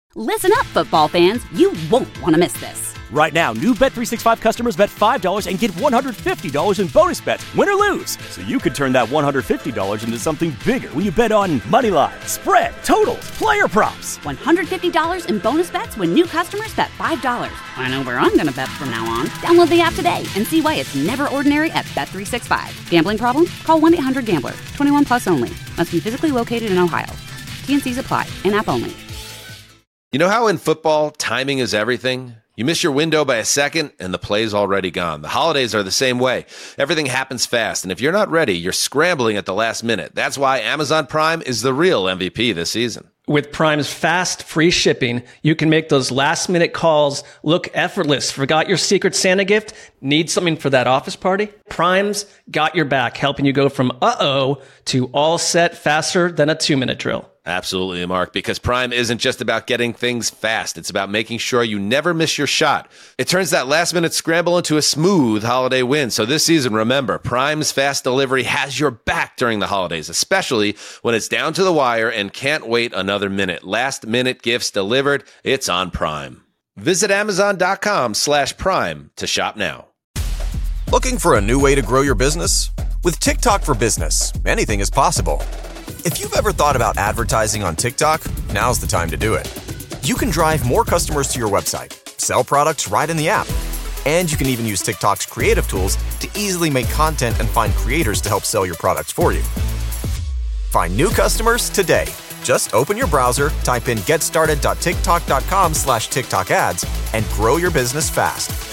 Listen up, football fans. You won't want to miss this. Right now, new Bet365 customers bet $5 and get $150 in bonus bets, win or lose. So you could turn that $150 into something bigger when you bet on money line, spread, totals, player props. $150 in bonus bets when new customers bet $5. I know where I'm going to bet from now on. Download the app today and see why it's never ordinary at Bet365. Gambling problem? Call 1-800-GAMBLER. 21 plus only. Must be physically located in Ohio. T&Cs apply. In-app only. You know how in football, timing is everything? You miss your window by a second, and the play's already gone. The holidays are the same way. Everything happens fast, and if you're not ready, you're scrambling at the last minute. That's why Amazon Prime is the real MVP this season. With Prime's fast, free shipping, you can make those last-minute calls look effortless. Forgot your Secret Santa gift? Need something for that office party? Prime's got your back, helping you go from uh-oh to all set faster than a 2-minute drill. Absolutely, Mark, because Prime isn't just about getting things fast. It's about making sure you never miss your shot. It turns that last-minute scramble into a smooth holiday win. So this season, remember, Prime's fast delivery has your back during the holidays, especially when it's down to the wire and can't wait another minute. Last-minute gifts delivered, it's on Prime. Visit Amazon.com/Prime to shop now. Looking for a new way to grow your business? With TikTok for Business, anything is possible. If you've ever thought about advertising on TikTok, now's the time to do it. You can drive more customers to your website, sell products right in the app, and you can even use TikTok's creative tools to easily make content and find creators to help sell your products for you. Find new customers today. Just open your browser, type in getstarted.tiktok.com/TikTok ads, and grow your business fast.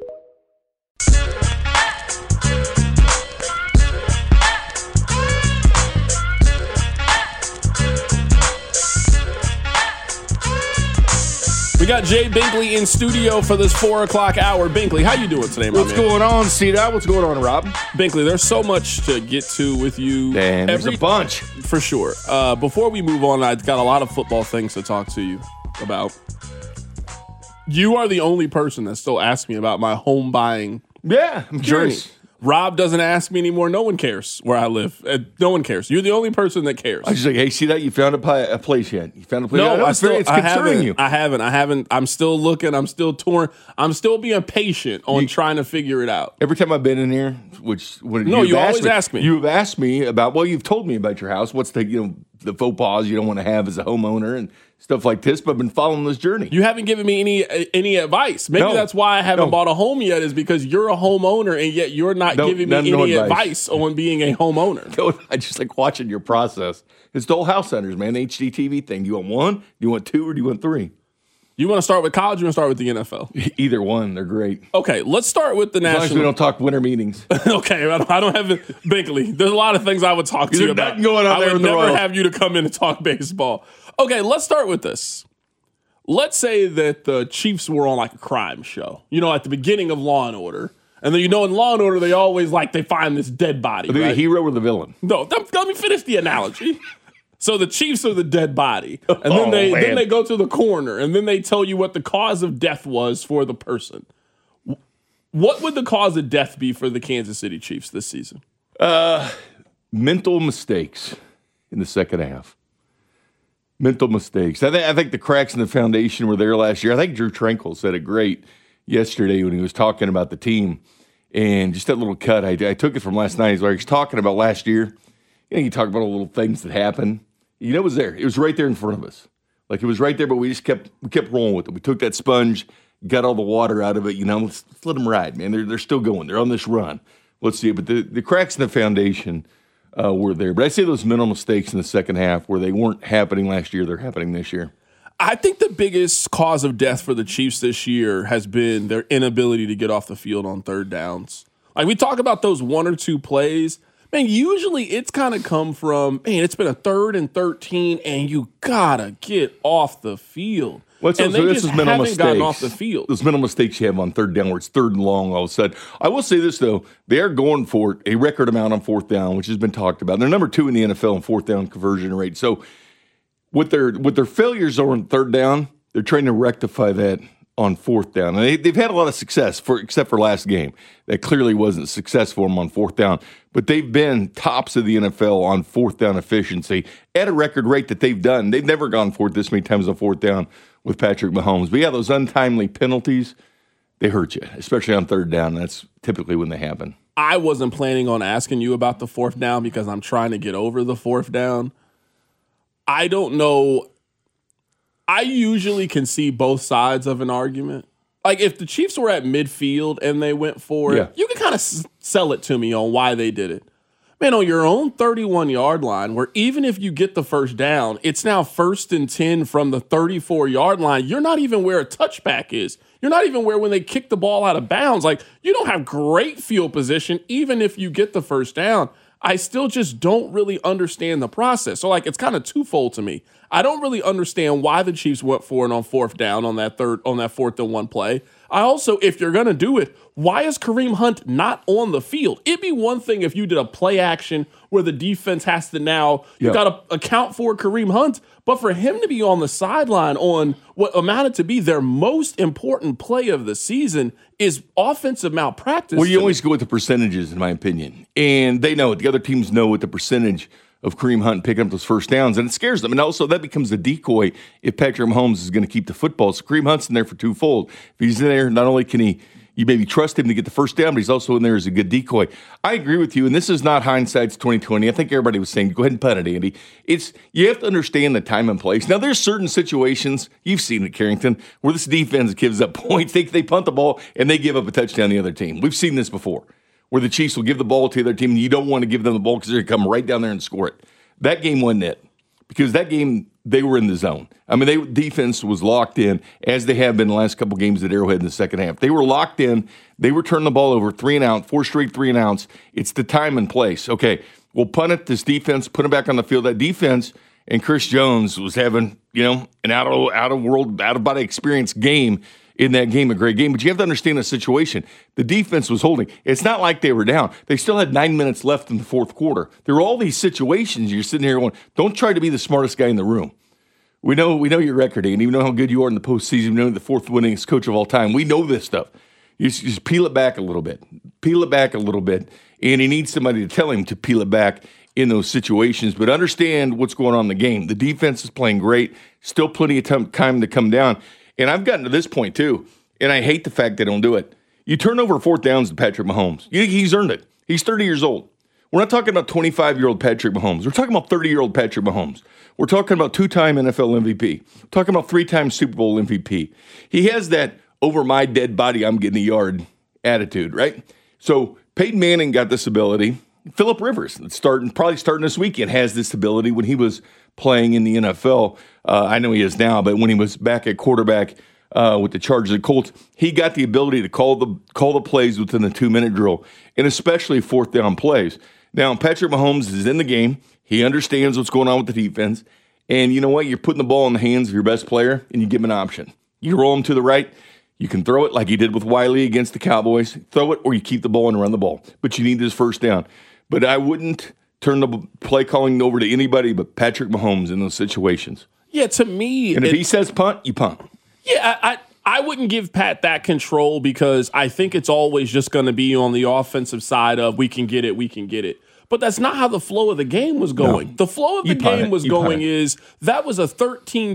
We got Jay Binkley in studio for this 4 o'clock hour. Binkley, how you doing today, my What's going on, C-Dot? What's going on, Rob? Binkley, there's so much to get to with you. Damn, there's a bunch. For sure. Before we move on, I've got a lot of football things to talk to you about. You are the only person that still asks me about my home buying I'm journey. curious. Rob doesn't ask me anymore. No one cares where I live. No one cares. You're the only person that cares. I was just like, hey, C-Dot, you found a place yet? You found a place? No, it's concerning you. I haven't. I'm still looking. I'm still torn. I'm still being patient on trying to figure it out. Every time I've been in here, you always ask me. You've asked me about, you've told me about your house. What's the faux pas you don't want to have as a homeowner and stuff like this, but I've been following this journey. You haven't given me any advice. Maybe that's why I haven't bought a home yet, is because you're a homeowner and yet you're not giving me any advice on being a homeowner. I just like watching your process. It's the whole house centers, man, the HGTV thing. Do you want 1, do you want 2, or do you want 3? You want to start with college or you want to start with the NFL? Either one. They're great. Okay, let's start with the national. As long as we don't talk winter meetings. Okay, I don't have Binkley. There's a lot of things I would talk to you about. Nothing going on I there would with the never Royals. have you to come in and talk baseball. Okay, let's start with this. Let's say that the Chiefs were on like a crime show, at the beginning of Law & Order. And then, in Law & Order, they always they find this dead body. Are they right? the hero or the villain? No, let me finish the analogy. So the Chiefs are the dead body. And then they go to the coroner, and then they tell you what the cause of death was for the person. What would the cause of death be for the Kansas City Chiefs this season? Mental mistakes in the second half. Mental mistakes. I think the cracks in the foundation were there last year. I think Drew Tranquil said it great yesterday when he was talking about the team. And just that little cut, I took it from last night. He's talking about last year. You talk about all the little things that happened. It was there. It was right there in front of us. It was right there, but we just kept rolling with it. We took that sponge, got all the water out of it. Let's let them ride, man. They're still going. They're on this run. Let's see it. But the cracks in the foundation were there. But I say those mental mistakes in the second half where they weren't happening last year, they're happening this year. I think the biggest cause of death for the Chiefs this year has been their inability to get off the field on third downs. We talk about those 1 or 2 plays. Man, usually it's kind of come from, it's been a 3rd and 13, and you gotta get off the field. This is mental mistakes. Gotten off the field. Those mental mistakes you have on third down where it's 3rd and long all of a sudden. I will say this, though. They are going for it, a record amount on 4th down, which has been talked about. They're number 2 in the NFL in 4th down conversion rate. So what their failures are on 3rd down, they're trying to rectify that on 4th down. And they've had a lot of success, except for last game. That clearly wasn't success for them on 4th down. But they've been tops of the NFL on 4th down efficiency at a record rate that they've done. They've never gone for it this many times on 4th down with Patrick Mahomes. But yeah, those untimely penalties, they hurt you, especially on third down. That's typically when they happen. I wasn't planning on asking you about the fourth down because I'm trying to get over the fourth down. I don't know. I usually can see both sides of an argument. Like, if the Chiefs were at midfield and they went for it, you can kind of sell it to me on why they did it. Man, on your own 31-yard line, where even if you get the first down, it's now 1st and 10 from the 34-yard line. You're not even where a touchback is. You're not even where when they kick the ball out of bounds. Like, you don't have great field position even if you get the first down. I still just don't really understand the process. So, like, it's kind of twofold to me. I don't really understand why the Chiefs went for it on fourth down on that 4th and 1 play. I also, if you're going to do it, why is Kareem Hunt not on the field? It'd be one thing if you did a play action where the defense has to now, you got to account for Kareem Hunt. But for him to be on the sideline on what amounted to be their most important play of the season is offensive malpractice. Well, you always go with the percentages, in my opinion. And they know it. The other teams know what the percentage of Kareem Hunt picking up those first downs, and it scares them. And also, that becomes a decoy if Patrick Mahomes is going to keep the football. So Kareem Hunt's in there for twofold. If he's in there, not only can you maybe trust him to get the first down, but he's also in there as a good decoy. I agree with you, and this is not hindsight's 2020. I think everybody was saying, go ahead and punt it, Andy. You have to understand the time and place. Now, there's certain situations, you've seen it, Carrington, where this defense gives up points. They punt the ball, and they give up a touchdown to the other team. We've seen this before, where the Chiefs will give the ball to their team, and you don't want to give them the ball because they're going to come right down there and score it. That game wasn't it, because that game, they were in the zone. I mean, defense was locked in, as they have been the last couple games at Arrowhead in the second half. They were locked in. They were turning the ball over 3 and out, 4 straight 3 and outs. It's the time and place. Okay, we'll punt it, this defense, put it back on the field. That defense and Chris Jones was having, an out-of-body experience game in that game, a great game. But you have to understand the situation. The defense was holding. It's not like they were down. They still had 9 minutes left in the fourth quarter. There were all these situations you're sitting here going, don't try to be the smartest guy in the room. We know your record, and you know how good you are in the postseason. We know you're the 4th winningest coach of all time. We know this stuff. You just peel it back a little bit. And he needs somebody to tell him to peel it back in those situations. But understand what's going on in the game. The defense is playing great. Still plenty of time to come down. And I've gotten to this point, too, and I hate the fact they don't do it. You turn over 4th downs to Patrick Mahomes. He's earned it. He's 30 years old. We're not talking about 25-year-old Patrick Mahomes. We're talking about 30-year-old Patrick Mahomes. We're talking about 2-time NFL MVP. We're talking about 3-time Super Bowl MVP. He has that over my dead body, I'm getting a yard attitude, right? So Peyton Manning got this ability. Phillip Rivers, probably starting this weekend, has this ability when he was playing in the NFL. I know he is now, but when he was back at quarterback with the Chargers and Colts, he got the ability to call the plays within the 2-minute drill, and especially 4th down plays. Now, Patrick Mahomes is in the game. He understands what's going on with the defense. And you know what? You're putting the ball in the hands of your best player, and you give him an option. You roll him to the right. You can throw it like he did with Wiley against the Cowboys. Throw it, or you keep the ball and run the ball. But you need this first down. But I wouldn't turn the play calling over to anybody but Patrick Mahomes in those situations. Yeah, to me. And if he says punt, you punt. Yeah, I wouldn't give Pat that control because I think it's always just going to be on the offensive side of we can get it. But that's not how the flow of the game was going. No. The flow of the game was going is that was a 13-10,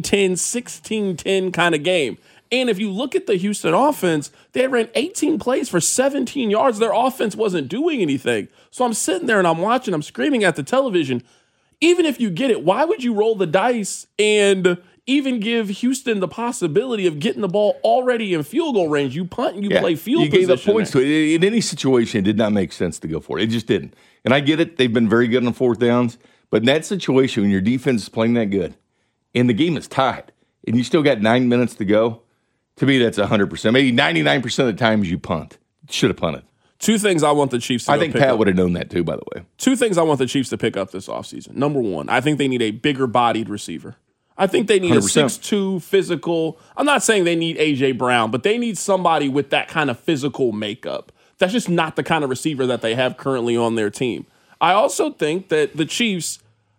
16-10 kind of game. And if you look at the Houston offense, they ran 18 plays for 17 yards. Their offense wasn't doing anything. So I'm sitting there and I'm watching, I'm screaming at the television. Even if you get it, why would you roll the dice and even give Houston the possibility of getting the ball already in field goal range? You punt and you play field position. You gave the points to it. In any situation, it did not make sense to go for it. It just didn't. And I get it. They've been very good on 4th downs. But in that situation, when your defense is playing that good and the game is tied and you still got 9 minutes to go, to me, that's 100%. Maybe 99% of the times you punt. Should have punted. 2 things I want the Chiefs to I think Pat would have known that too, by the way. 2 things I want the Chiefs to pick up this offseason. Number 1, I think they need a bigger-bodied receiver. I think they need 100%. A 6'2", physical. I'm not saying they need A.J. Brown, but they need somebody with that kind of physical makeup. That's just not the kind of receiver that they have currently on their team. I also think that the Chiefs,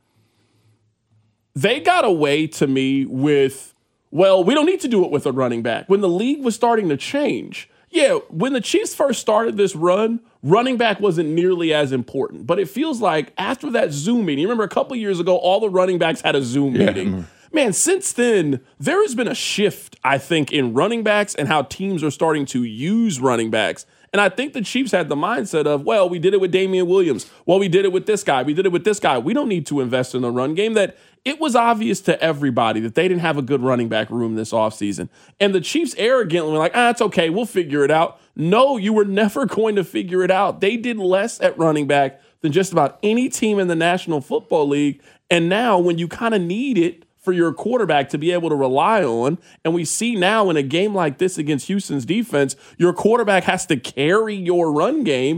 they got away to me with, well, we don't need to do it with a running back. When the league was starting to change, when the Chiefs first started this run, running back wasn't nearly as important. But it feels like after that Zoom meeting, you remember a couple years ago, all the running backs had a Zoom meeting. man, since then, there has been a shift, I think, in running backs and how teams are starting to use running backs. And I think the Chiefs had the mindset of, well, we did it with Damian Williams. Well, we did it with this guy. We did it with this guy. We don't need to invest in the run game. That it was obvious to everybody that they didn't have a good running back room this offseason. And the Chiefs arrogantly were like, it's okay. We'll figure it out. No, you were never going to figure it out. They did less at running back than just about any team in the National Football League. And now when you kind of need it for your quarterback to be able to rely on, and we see now in a game like this against Houston's defense, your quarterback has to carry your run game.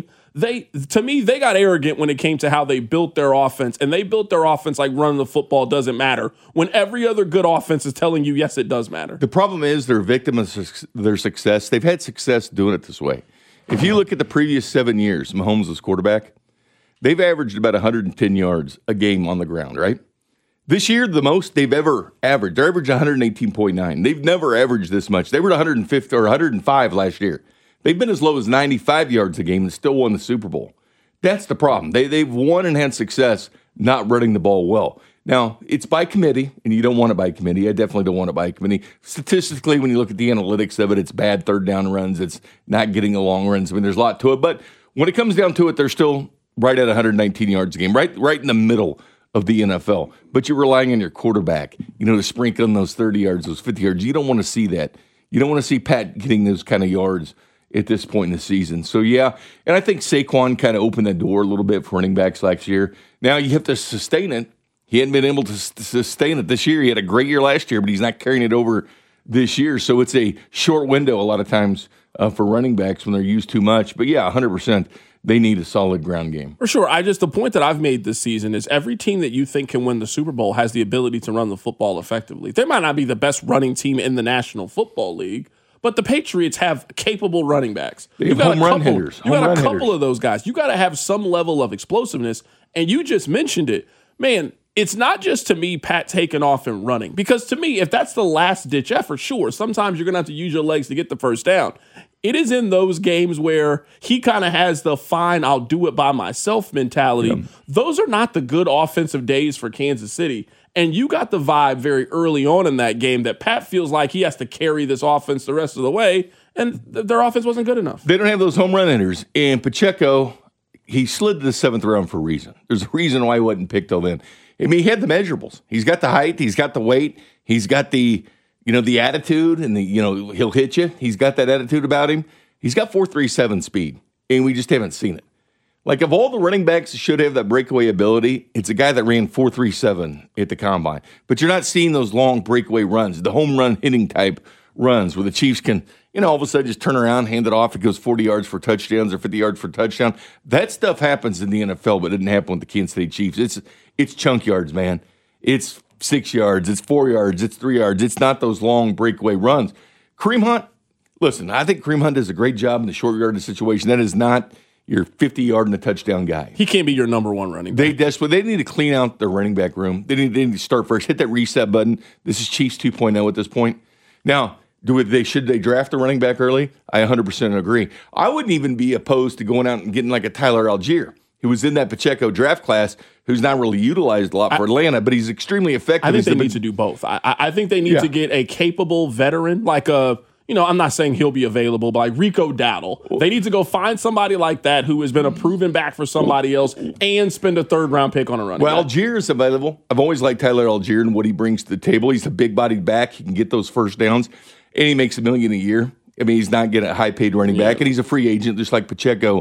To me, they got arrogant when it came to how they built their offense, and they built their offense like running the football doesn't matter, when every other good offense is telling you, yes, it does matter. The problem is they're a victim of their success. They've had success doing it this way. If you look at the previous 7 years, Mahomes was quarterback, they've averaged about 110 yards a game on the ground, right? This year, the most they've ever averaged. They're averaging 118.9. They've never averaged this much. They were 150 or 105 last year. They've been as low as 95 yards a game and still won the Super Bowl. That's the problem. They've won and had success not running the ball well. Now, it's by committee, and you don't want it by committee. I definitely don't want it by committee. Statistically, when you look at the analytics of it, it's bad third down runs. It's not getting the long runs. I mean, there's a lot to it. But when it comes down to it, they're still right at 119 yards a game, right in the middle of the NFL. But you're relying on your quarterback, to sprinkle in those 30 yards, those 50 yards. You don't want to see that. You don't want to see Pat getting those kind of yards at this point in the season. So, yeah, and I think Saquon kind of opened that door a little bit for running backs last year. Now you have to sustain it. He hadn't been able to sustain it this year. He had a great year last year, but he's not carrying it over this year. So it's a short window a lot of times for running backs when they're used too much. But, yeah, 100%. They need a solid ground game. For sure. The point that I've made this season is every team that you think can win the Super Bowl has the ability to run the football effectively. They might not be the best running team in the National Football League, but the Patriots have capable running backs. They have home run hitters. You got a couple of those guys. You got to have some level of explosiveness, and you just mentioned it. Man, it's not just, to me, Pat taking off and running. Because to me, if that's the last-ditch effort, sure, sometimes you're going to have to use your legs to get the first down. It is in those games where he kind of has the fine, I'll do it by myself mentality. Yeah. Those are not the good offensive days for Kansas City. And you got the vibe very early on in that game that Pat feels like he has to carry this offense the rest of the way, and their offense wasn't good enough. They don't have those home run hitters. And Pacheco, he slid to the 7th round for a reason. There's a reason why he wasn't picked till then. I mean, he had the measurables. He's got the height. He's got the weight. He's got the attitude, and he'll hit you. He's got that attitude about him. He's got 4.37 speed, and we just haven't seen it. Like, of all the running backs that should have that breakaway ability, it's a guy that ran 4.37 at the combine. But you're not seeing those long breakaway runs, the home run hitting type runs where the Chiefs can, all of a sudden just turn around, hand it off, it goes 40 yards for touchdowns or 50 yards for touchdown. That stuff happens in the NFL, but it didn't happen with the Kansas City Chiefs. It's chunk yards, man. It's 6 yards, it's 4 yards, it's 3 yards. It's not those long breakaway runs. Kareem Hunt, listen, I think Kareem Hunt does a great job in the short yardage situation. That is not your 50-yard and a touchdown guy. He can't be your number one running back. They need to clean out their running back room. They need to start first. Hit that reset button. This is Chiefs 2.0 at this point. Now, should they draft a running back early? I 100% agree. I wouldn't even be opposed to going out and getting like a Tyler Algier, who was in that Pacheco draft class, who's not really utilized a lot for Atlanta, but he's extremely effective. I think they need to do both. I think they need to get a capable veteran, like I'm not saying he'll be available, but like Rico Dowdle. They need to go find somebody like that who has been a proven back for somebody else and spend a 3rd-round pick on a running back. Algier is available. I've always liked Tyler Algier and what he brings to the table. He's a big-bodied back. He can get those first downs, and he makes $1 million a year. I mean, he's not getting a high-paid running back, and he's a free agent, just like Pacheco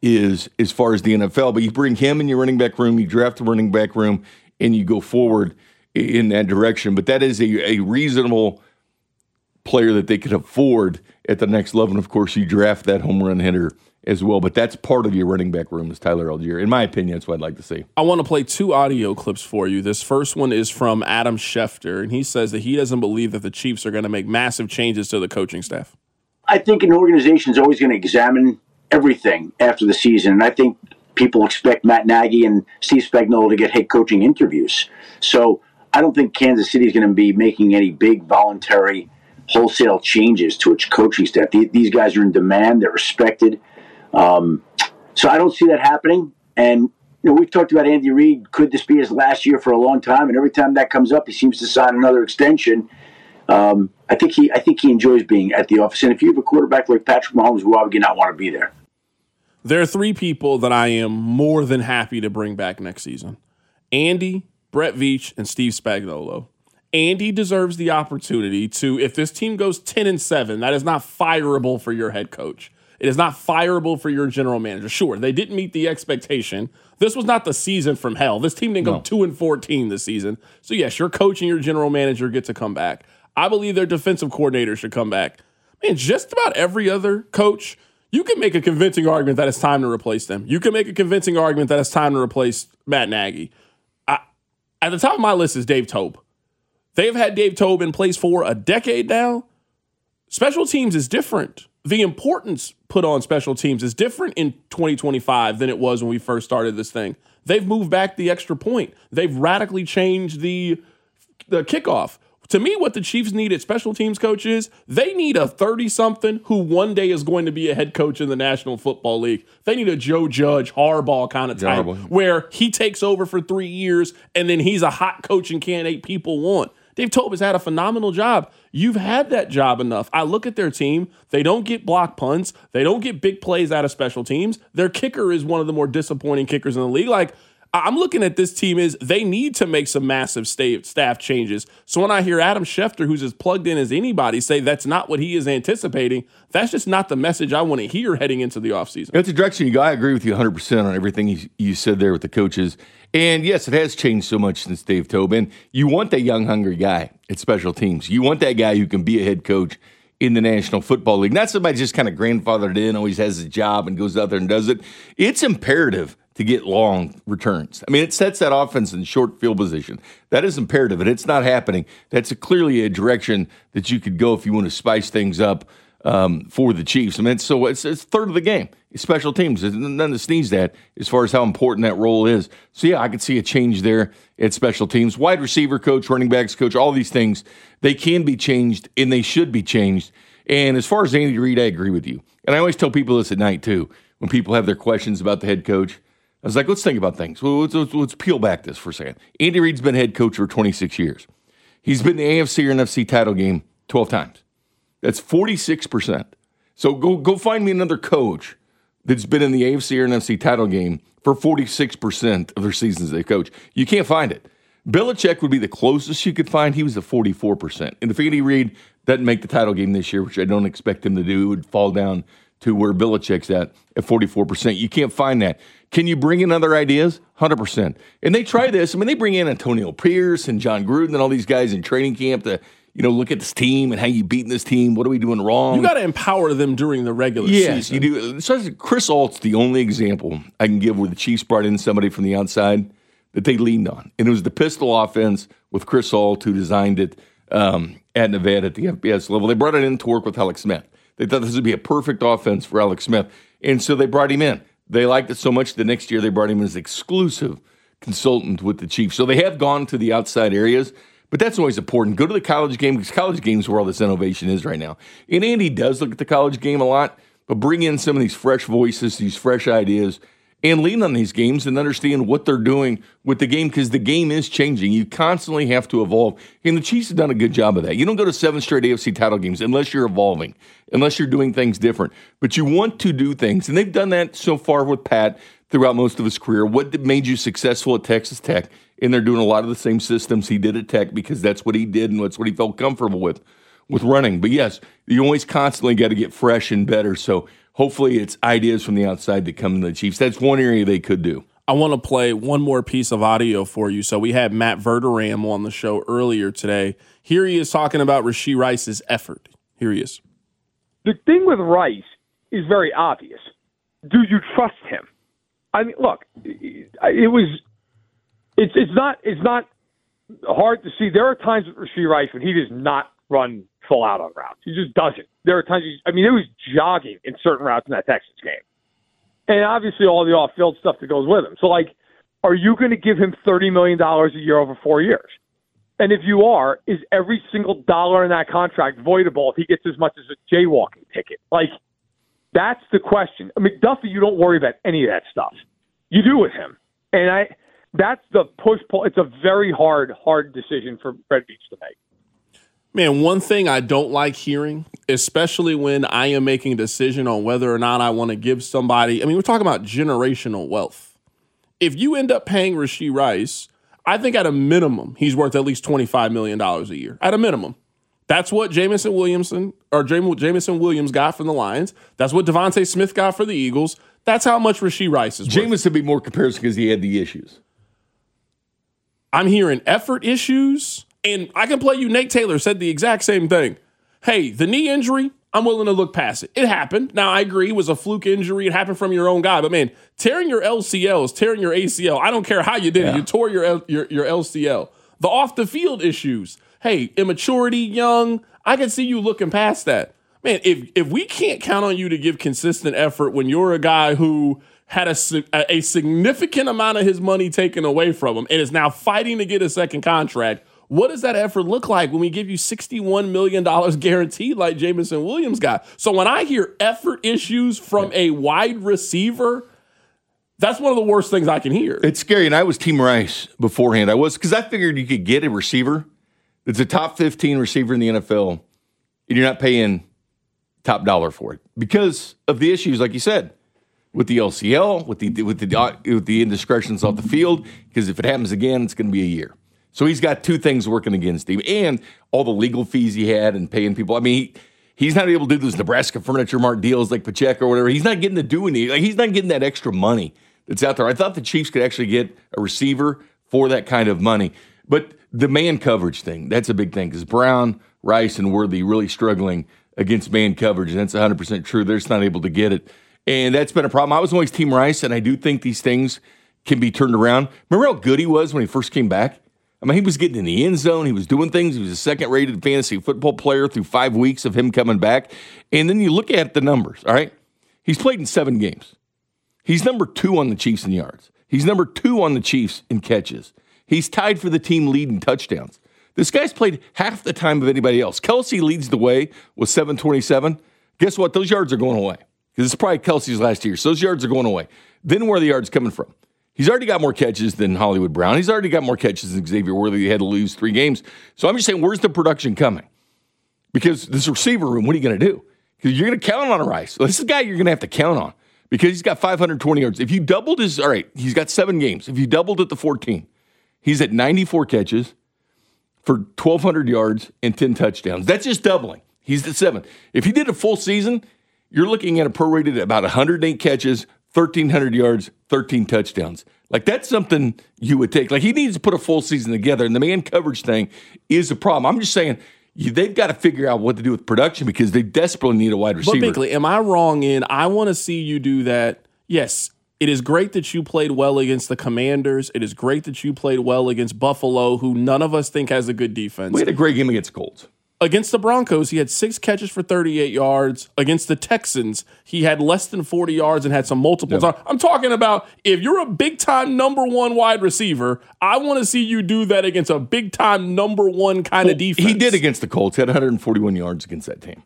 is as far as the NFL. But you bring him in your running back room, you draft the running back room, and you go forward in that direction. But that is a reasonable player that they could afford at the next level. And, of course, you draft that home run hitter as well. But that's part of your running back room is Tyler Algier. In my opinion, that's what I'd like to see. I want to play 2 audio clips for you. This first one is from Adam Schefter, and he says that he doesn't believe that the Chiefs are going to make massive changes to the coaching staff. I think an organization is always going to examine everything after the season, and I think people expect Matt Nagy and Steve Spagnuolo to get head coaching interviews. So I don't think Kansas City is going to be making any big voluntary wholesale changes to its coaching staff. These guys are in demand. They're respected. So I don't see that happening. And we've talked about Andy Reid. Could this be his last year for a long time? And every time that comes up, he seems to sign another extension. I think he enjoys being at the office. And if you have a quarterback like Patrick Mahomes, why would you not want to be there? There are three people that I am more than happy to bring back next season: Andy, Brett Veach, and Steve Spagnuolo. Andy deserves the opportunity to, if this team goes 10-7, that is not fireable for your head coach. It is not fireable for your general manager. Sure, they didn't meet the expectation. This was not the season from hell. This team didn't go 2-14 this season. So yes, your coach and your general manager get to come back. I believe their defensive coordinator should come back. Man, just about every other coach, you can make a convincing argument that it's time to replace them. You can make a convincing argument that it's time to replace Matt Nagy. At the top of my list is Dave Toub. They've had Dave Toub in place for a decade now. Special teams is different. The importance put on special teams is different in 2025 than it was when we first started this thing. They've moved back the extra point. They've radically changed the kickoff. To me, what the Chiefs need at special teams coaches, they need a 30-something who one day is going to be a head coach in the National Football League. They need a Joe Judge, Harbaugh kind of type where he takes over for 3 years and then he's a hot coaching candidate people want. Dave Toub has had a phenomenal job. You've had that job enough. I look at their team. They don't get block punts. They don't get big plays out of special teams. Their kicker is one of the more disappointing kickers in the league. Like, I'm looking at this team as they need to make some massive staff changes. So when I hear Adam Schefter, who's as plugged in as anybody, say that's not what he is anticipating, that's just not the message I want to hear heading into the offseason. That's the direction you go. I agree with you 100% on everything you said there with the coaches. And yes, it has changed so much since Dave Toub. And you want that young, hungry guy at special teams. You want that guy who can be a head coach in the National Football League. Not somebody just kind of grandfathered in, always has a job and goes out there and does it. It's imperative to get long returns. I mean, it sets that offense in short field position. That is imperative, and it's not happening. That's clearly a direction that you could go if you want to spice things up for the Chiefs. I mean, it's third of the game. Special teams, there's nothing to sneeze at as far as how important that role is. So, yeah, I could see a change there at special teams. Wide receiver coach, running backs coach, all these things, they can be changed, and they should be changed. And as far as Andy Reid, I agree with you. And I always tell people this at night, too, when people have their questions about the head coach. I was like, let's think about things. Well, let's peel back this for a second. Andy Reid's been head coach for 26 years. He's been in the AFC or NFC title game 12 times. That's 46%. So go find me another coach that's been in the AFC or NFC title game for 46% of their seasons they coach. You can't find it. Belichick would be the closest you could find. He was at 44%. And if Andy Reid doesn't make the title game this year, which I don't expect him to do, it would fall down to where Belichick's at 44%. You can't find that. Can you bring in other ideas? 100%. And they try this. I mean, they bring in Antonio Pierce and John Gruden and all these guys in training camp to, look at this team and how you beating this team. What are we doing wrong? You got to empower them during the regular season. Yes, you do. So Chris Alt's the only example I can give where the Chiefs brought in somebody from the outside that they leaned on. And it was the pistol offense with Chris Alt, who designed it at Nevada at the FBS level. They brought it in to work with Alex Smith. They thought this would be a perfect offense for Alex Smith. And so they brought him in. They liked it so much the next year they brought him as exclusive consultant with the Chiefs. So they have gone to the outside areas, but that's always important. Go to the college game, because college game is where all this innovation is right now. And Andy does look at the college game a lot, but bring in some of these fresh voices, these fresh ideas, and lean on these games and understand what they're doing with the game, because the game is changing. You constantly have to evolve. And the Chiefs have done a good job of that. You don't go to 7 straight AFC title games unless you're evolving, unless you're doing things different. But you want to do things. And they've done that so far with Pat throughout most of his career. What made you successful at Texas Tech? And they're doing a lot of the same systems he did at Tech, because that's what he did and that's what he felt comfortable with running. But yes, you always constantly got to get fresh and better. So hopefully it's ideas from the outside that come to the Chiefs. That's one area they could do. I want to play one more piece of audio for you. So we had Matt Verderam on the show earlier today. Here he is talking about Rashee Rice's effort. Here he is. The thing with Rice is very obvious. Do you trust him? I mean, look, it's not hard to see. There are times with Rashee Rice when he does not run full out on routes. He just doesn't. There are times it was jogging in certain routes in that Texas game. And obviously all the off-field stuff that goes with him. So, are you going to give him $30 million a year over 4 years? And if you are, is every single dollar in that contract voidable if he gets as much as a jaywalking ticket? That's the question. McDuffie, you don't worry about any of that stuff. You do with him. And that's the push-pull. It's a very hard decision for Fred Beach to make. Man, one thing I don't like hearing, especially when I am making a decision on whether or not I want to give somebody, we're talking about generational wealth. If you end up paying Rashee Rice, I think at a minimum, he's worth at least $25 million a year. At a minimum. That's what Jameson Williams got from the Lions. That's what Devontae Smith got for the Eagles. That's how much Rashee Rice is worth. Jameson would be more comparison because he had the issues. I'm hearing effort issues. And I can play you. Nate Taylor said the exact same thing. Hey, the knee injury, I'm willing to look past it. It happened. Now, I agree. It was a fluke injury. It happened from your own guy. But, man, tearing your LCL is tearing your ACL. I don't care how you did it. You tore your LCL. The off-the-field issues. Hey, immaturity, young. I can see you looking past that. Man, if we can't count on you to give consistent effort when you're a guy who had a significant amount of his money taken away from him and is now fighting to get a second contract, what does that effort look like when we give you $61 million guaranteed like Jameson Williams got? So when I hear effort issues from a wide receiver, that's one of the worst things I can hear. It's scary, and I was Team Rice beforehand. I was, because I figured you could get a receiver that's a top 15 receiver in the NFL, and you're not paying top dollar for it because of the issues, like you said, with the LCL, with the indiscretions off the field, because if it happens again, it's going to be a year. So he's got two things working against him, and all the legal fees he had and paying people. He's not able to do those Nebraska Furniture Mart deals like Pacheco or whatever. He's not getting to do anything. Like, he's not getting that extra money that's out there. I thought the Chiefs could actually get a receiver for that kind of money. But the man coverage thing, that's a big thing because Brown, Rice, and Worthy really struggling against man coverage, and that's 100% true. They're just not able to get it. And that's been a problem. I was always Team Rice, and I do think these things can be turned around. Remember how good he was when he first came back? He was getting in the end zone. He was doing things. He was a second-rated fantasy football player through 5 weeks of him coming back. And then you look at the numbers, all right? He's played in 7 games. He's number 2 on the Chiefs in yards. He's number 2 on the Chiefs in catches. He's tied for the team lead in touchdowns. This guy's played half the time of anybody else. Kelsey leads the way with 727. Guess what? Those yards are going away because it's probably Kelsey's last year. So those yards are going away. Then where are the yards coming from? He's already got more catches than Hollywood Brown. He's already got more catches than Xavier Worthy. He had to lose 3 games. So I'm just saying, where's the production coming? Because this receiver room, what are you going to do? Because you're going to count on a Rice. This is a guy you're going to have to count on because he's got 520 yards. If you doubled his, all right, he's got 7 games. If you doubled it to 14, he's at 94 catches for 1,200 yards and 10 touchdowns. That's just doubling. He's at 7. If he did a full season, you're looking at a prorated about 108 catches, 1,300 yards, 13 touchdowns. Like, that's something you would take. Like, he needs to put a full season together, and the man coverage thing is a problem. I'm just saying, they've got to figure out what to do with production because they desperately need a wide receiver. But, Binkley, am I wrong in I want to see you do that? Yes, it is great that you played well against the Commanders. It is great that you played well against Buffalo, who none of us think has a good defense. We had a great game against Colts. Against the Broncos, he had 6 catches for 38 yards. Against the Texans, he had less than 40 yards and had some multiple times. I'm talking about if you're a big-time number 1 wide receiver, I want to see you do that against a big-time number 1 kind of defense. He did against the Colts. He had 141 yards against that team.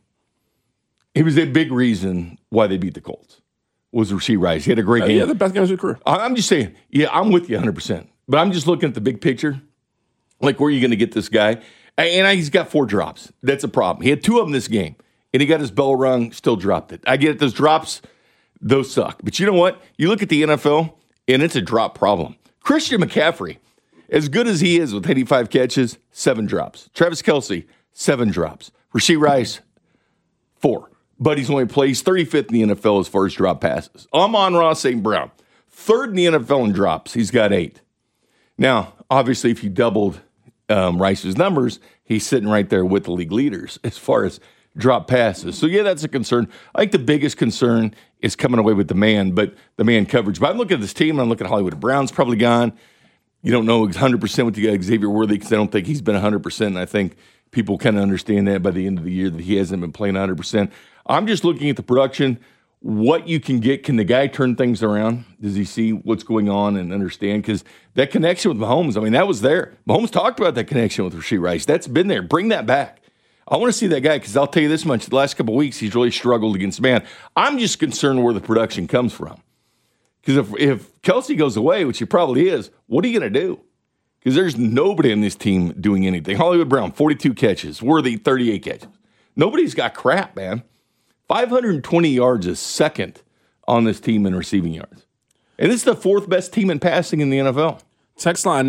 He was a big reason why they beat the Colts, was Rashee Rice. He had a great game. Yeah, the best game of his career. I'm just saying, I'm with you 100%. But I'm just looking at the big picture. Like, where are you going to get this guy? And he's got 4 drops. That's a problem. He had 2 of them this game, and he got his bell rung, still dropped it. I get it. Those drops, those suck. But you know what? You look at the NFL, and it's a drop problem. Christian McCaffrey, as good as he is with 85 catches, 7 drops. Travis Kelce, 7 drops. Rashee Rice, 4. But he's 35th in the NFL as far as drop passes. Amon-Ra St. Brown, 3rd in the NFL in drops. He's got 8. Now, obviously, if you doubled Rice's numbers, he's sitting right there with the league leaders as far as drop passes. So, yeah, that's a concern. I think the biggest concern is coming away with the man coverage. But I'm looking at this team, and I'm looking at Hollywood Brown's probably gone. You don't know 100% what you got Xavier Worthy because I don't think he's been 100%, and I think people kind of understand that by the end of the year that he hasn't been playing 100%. I'm just looking at the production, what you can get. Can the guy turn things around? Does he see what's going on and understand? Because that connection with Mahomes, that was there. Mahomes talked about that connection with Rashee Rice. That's been there. Bring that back. I want to see that guy because I'll tell you this much. The last couple of weeks, he's really struggled against man. I'm just concerned where the production comes from. Because if Kelsey goes away, which he probably is, what are you going to do? Because there's nobody on this team doing anything. Hollywood Brown, 42 catches. Worthy, 38 catches. Nobody's got crap, man. 520 yards is second on this team in receiving yards. And this is the fourth best team in passing in the NFL. Text line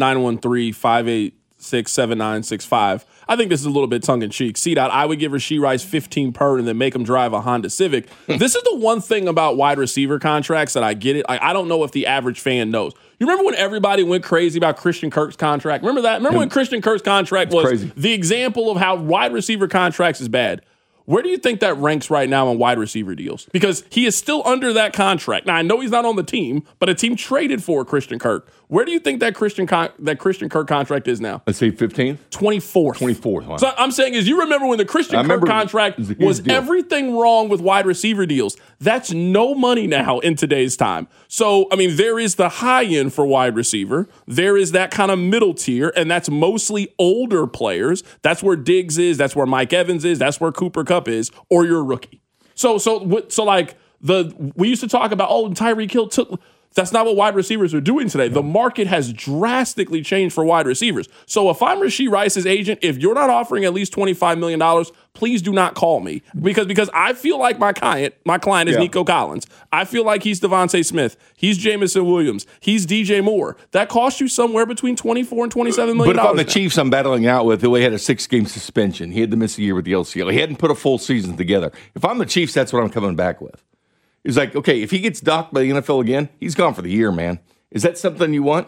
913-586-7965. I think this is a little bit tongue-in-cheek. C-Dot, I would give Rashee Rice 15 per and then make him drive a Honda Civic. This is the one thing about wide receiver contracts that I get it. I don't know if the average fan knows. You remember when everybody went crazy about Christian Kirk's contract? Remember that? Remember when Christian Kirk's contract was crazy. The example of how wide receiver contracts is bad? Where do you think that ranks right now on wide receiver deals? Because he is still under that contract. Now, I know he's not on the team, but a team traded for Christian Kirk. Where do you think that Christian Kirk contract is now? Let's say 15th? 24th. 24th. Wow. So I'm saying is you remember when the Christian Kirk contract was everything wrong with wide receiver deals. That's no money now in today's time. So, I mean, there is the high end for wide receiver. There is that kind of middle tier, and that's mostly older players. That's where Diggs is. That's where Mike Evans is. That's where Cooper Kupp is, or you're a rookie. So like we used to talk about, Tyreek Hill took. That's not what wide receivers are doing today. The market has drastically changed for wide receivers. So if I'm Rashee Rice's agent, if you're not offering at least $25 million, please do not call me. Because I feel like my client is Nico Collins. I feel like he's Devontae Smith. He's Jameson Williams. He's DJ Moore. That costs you somewhere between $24 and $27 million. But if I'm the Chiefs I'm battling out with, who had a 6-game suspension, he had to miss a year with the LCL. He hadn't put a full season together. If I'm the Chiefs, that's what I'm coming back with. It's like, okay, if he gets docked by the NFL again, he's gone for the year, man. Is that something you want?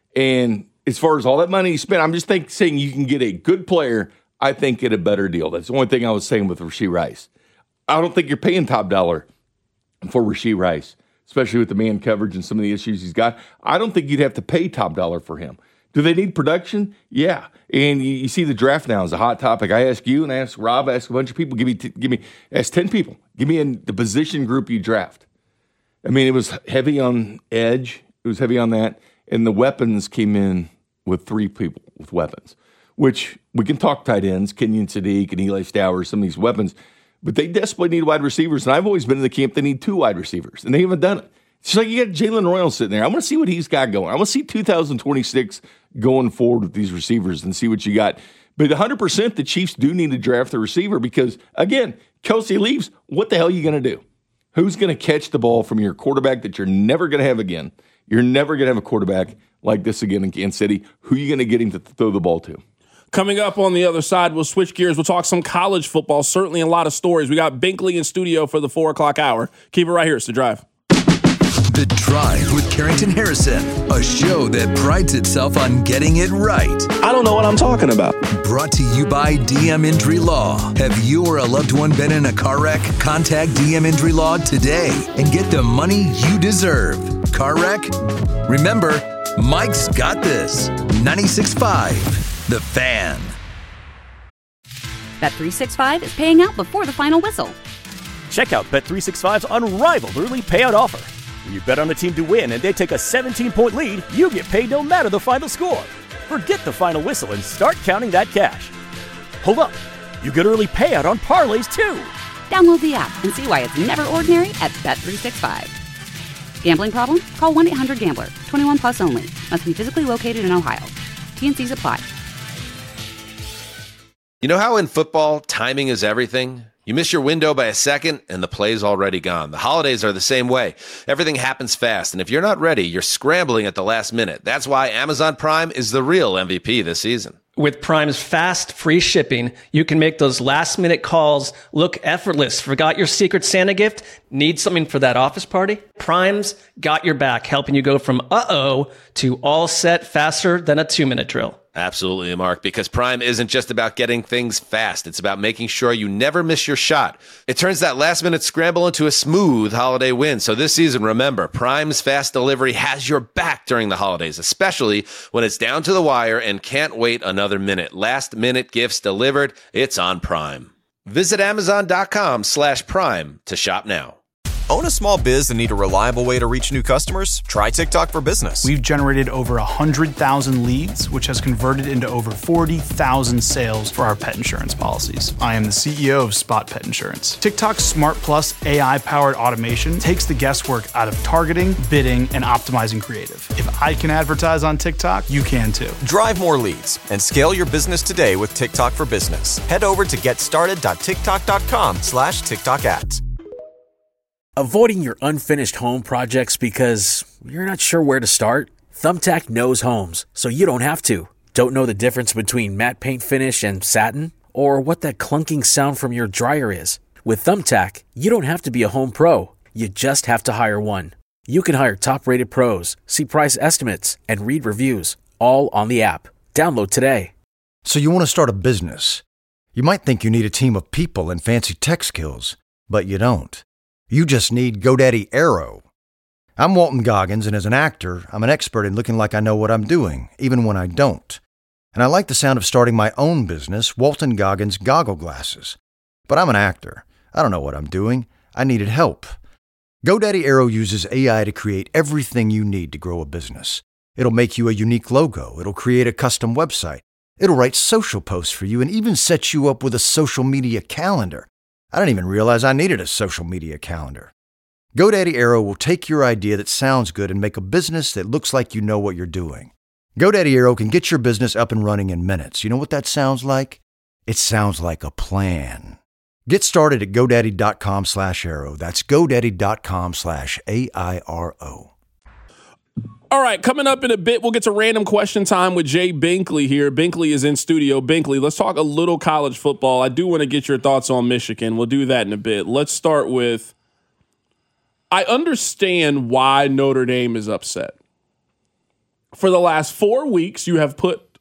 And as far as all that money you spent, I'm just saying you can get a good player, I think, at a better deal. That's the only thing I was saying with Rashee Rice. I don't think you're paying top dollar for Rashee Rice, especially with the man coverage and some of the issues he's got. I don't think you'd have to pay top dollar for him. Do they need production? Yeah. And you see the draft now is a hot topic. I ask you and I ask Rob, I ask a bunch of people, ask 10 people. Give me in the position group you draft. I mean, it was heavy on edge. It was heavy on that. And the weapons came in with 3 people with weapons, which we can talk tight ends, Kenyon Sadiq and Eli Stowers, some of these weapons, but they desperately need wide receivers. And I've always been in the camp they need 2 wide receivers, and they haven't done it. It's like you got Jalen Royal sitting there. I want to see what he's got going. I want to see 2026 going forward with these receivers and see what you got. But 100% the Chiefs do need to draft the receiver because, again, Kelsey leaves. What the hell are you going to do? Who's going to catch the ball from your quarterback that you're never going to have again? You're never going to have a quarterback like this again in Kansas City. Who are you going to get him to throw the ball to? Coming up on the other side, we'll switch gears. We'll talk some college football. Certainly a lot of stories. We got Binkley in studio for the 4 o'clock hour. Keep it right here. It's The Drive. The Drive with Carrington Harrison, a show that prides itself on getting it right. I don't know what I'm talking about. Brought to you by DM Injury Law. Have you or a loved one been in a car wreck? Contact DM Injury Law today and get the money you deserve. Car wreck? Remember, Mike's got this. 96.5, The Fan. Bet365 is paying out before the final whistle. Check out Bet365's unrivaled early payout offer. When you bet on a team to win and they take a 17-point lead, you get paid no matter the final score. Forget the final whistle and start counting that cash. Hold up. You get early payout on parlays, too. Download the app and see why it's never ordinary at Bet365. Gambling problem? Call 1-800-GAMBLER. 21 plus only. Must be physically located in Ohio. T&Cs apply. You know how in football, timing is everything? You miss your window by a second, and the play's already gone. The holidays are the same way. Everything happens fast, and if you're not ready, you're scrambling at the last minute. That's why Amazon Prime is the real MVP this season. With Prime's fast, free shipping, you can make those last-minute calls look effortless. Forgot your Secret Santa gift? Need something for that office party? Prime's got your back, helping you go from uh-oh to all set faster than a 2-minute drill. Absolutely, Mark, because Prime isn't just about getting things fast. It's about making sure you never miss your shot. It turns that last-minute scramble into a smooth holiday win. So this season, remember, Prime's fast delivery has your back during the holidays, especially when it's down to the wire and can't wait another minute. Last-minute gifts delivered, it's on Prime. Visit Amazon.com/Prime to shop now. Own a small biz and need a reliable way to reach new customers? Try TikTok for Business. We've generated over 100,000 leads, which has converted into over 40,000 sales for our pet insurance policies. I am the CEO of Spot Pet Insurance. TikTok's Smart Plus AI-powered automation takes the guesswork out of targeting, bidding, and optimizing creative. If I can advertise on TikTok, you can too. Drive more leads and scale your business today with TikTok for Business. Head over to getstarted.tiktok.com/TikTok ads. Avoiding your unfinished home projects because you're not sure where to start? Thumbtack knows homes, so you don't have to. Don't know the difference between matte paint finish and satin? Or what that clunking sound from your dryer is? With Thumbtack, you don't have to be a home pro. You just have to hire one. You can hire top-rated pros, see price estimates, and read reviews, all on the app. Download today. So you want to start a business. You might think you need a team of people and fancy tech skills, but you don't. You just need GoDaddy Aero. I'm Walton Goggins, and as an actor, I'm an expert in looking like I know what I'm doing, even when I don't. And I like the sound of starting my own business, Walton Goggins Goggle Glasses. But I'm an actor. I don't know what I'm doing. I needed help. GoDaddy Aero uses AI to create everything you need to grow a business. It'll make you a unique logo. It'll create a custom website. It'll write social posts for you and even set you up with a social media calendar. I didn't even realize I needed a social media calendar. GoDaddy Aero will take your idea that sounds good and make a business that looks like you know what you're doing. GoDaddy Aero can get your business up and running in minutes. You know what that sounds like? It sounds like a plan. Get started at GoDaddy.com/Aero. That's GoDaddy.com/AIRO. All right, coming up in a bit, we'll get to random question time with Jay Binkley here. Binkley is in studio. Binkley, let's talk a little college football. I do want to get your thoughts on Michigan. We'll do that in a bit. Let's start with, I understand why Notre Dame is upset. For the last 4 weeks, you have put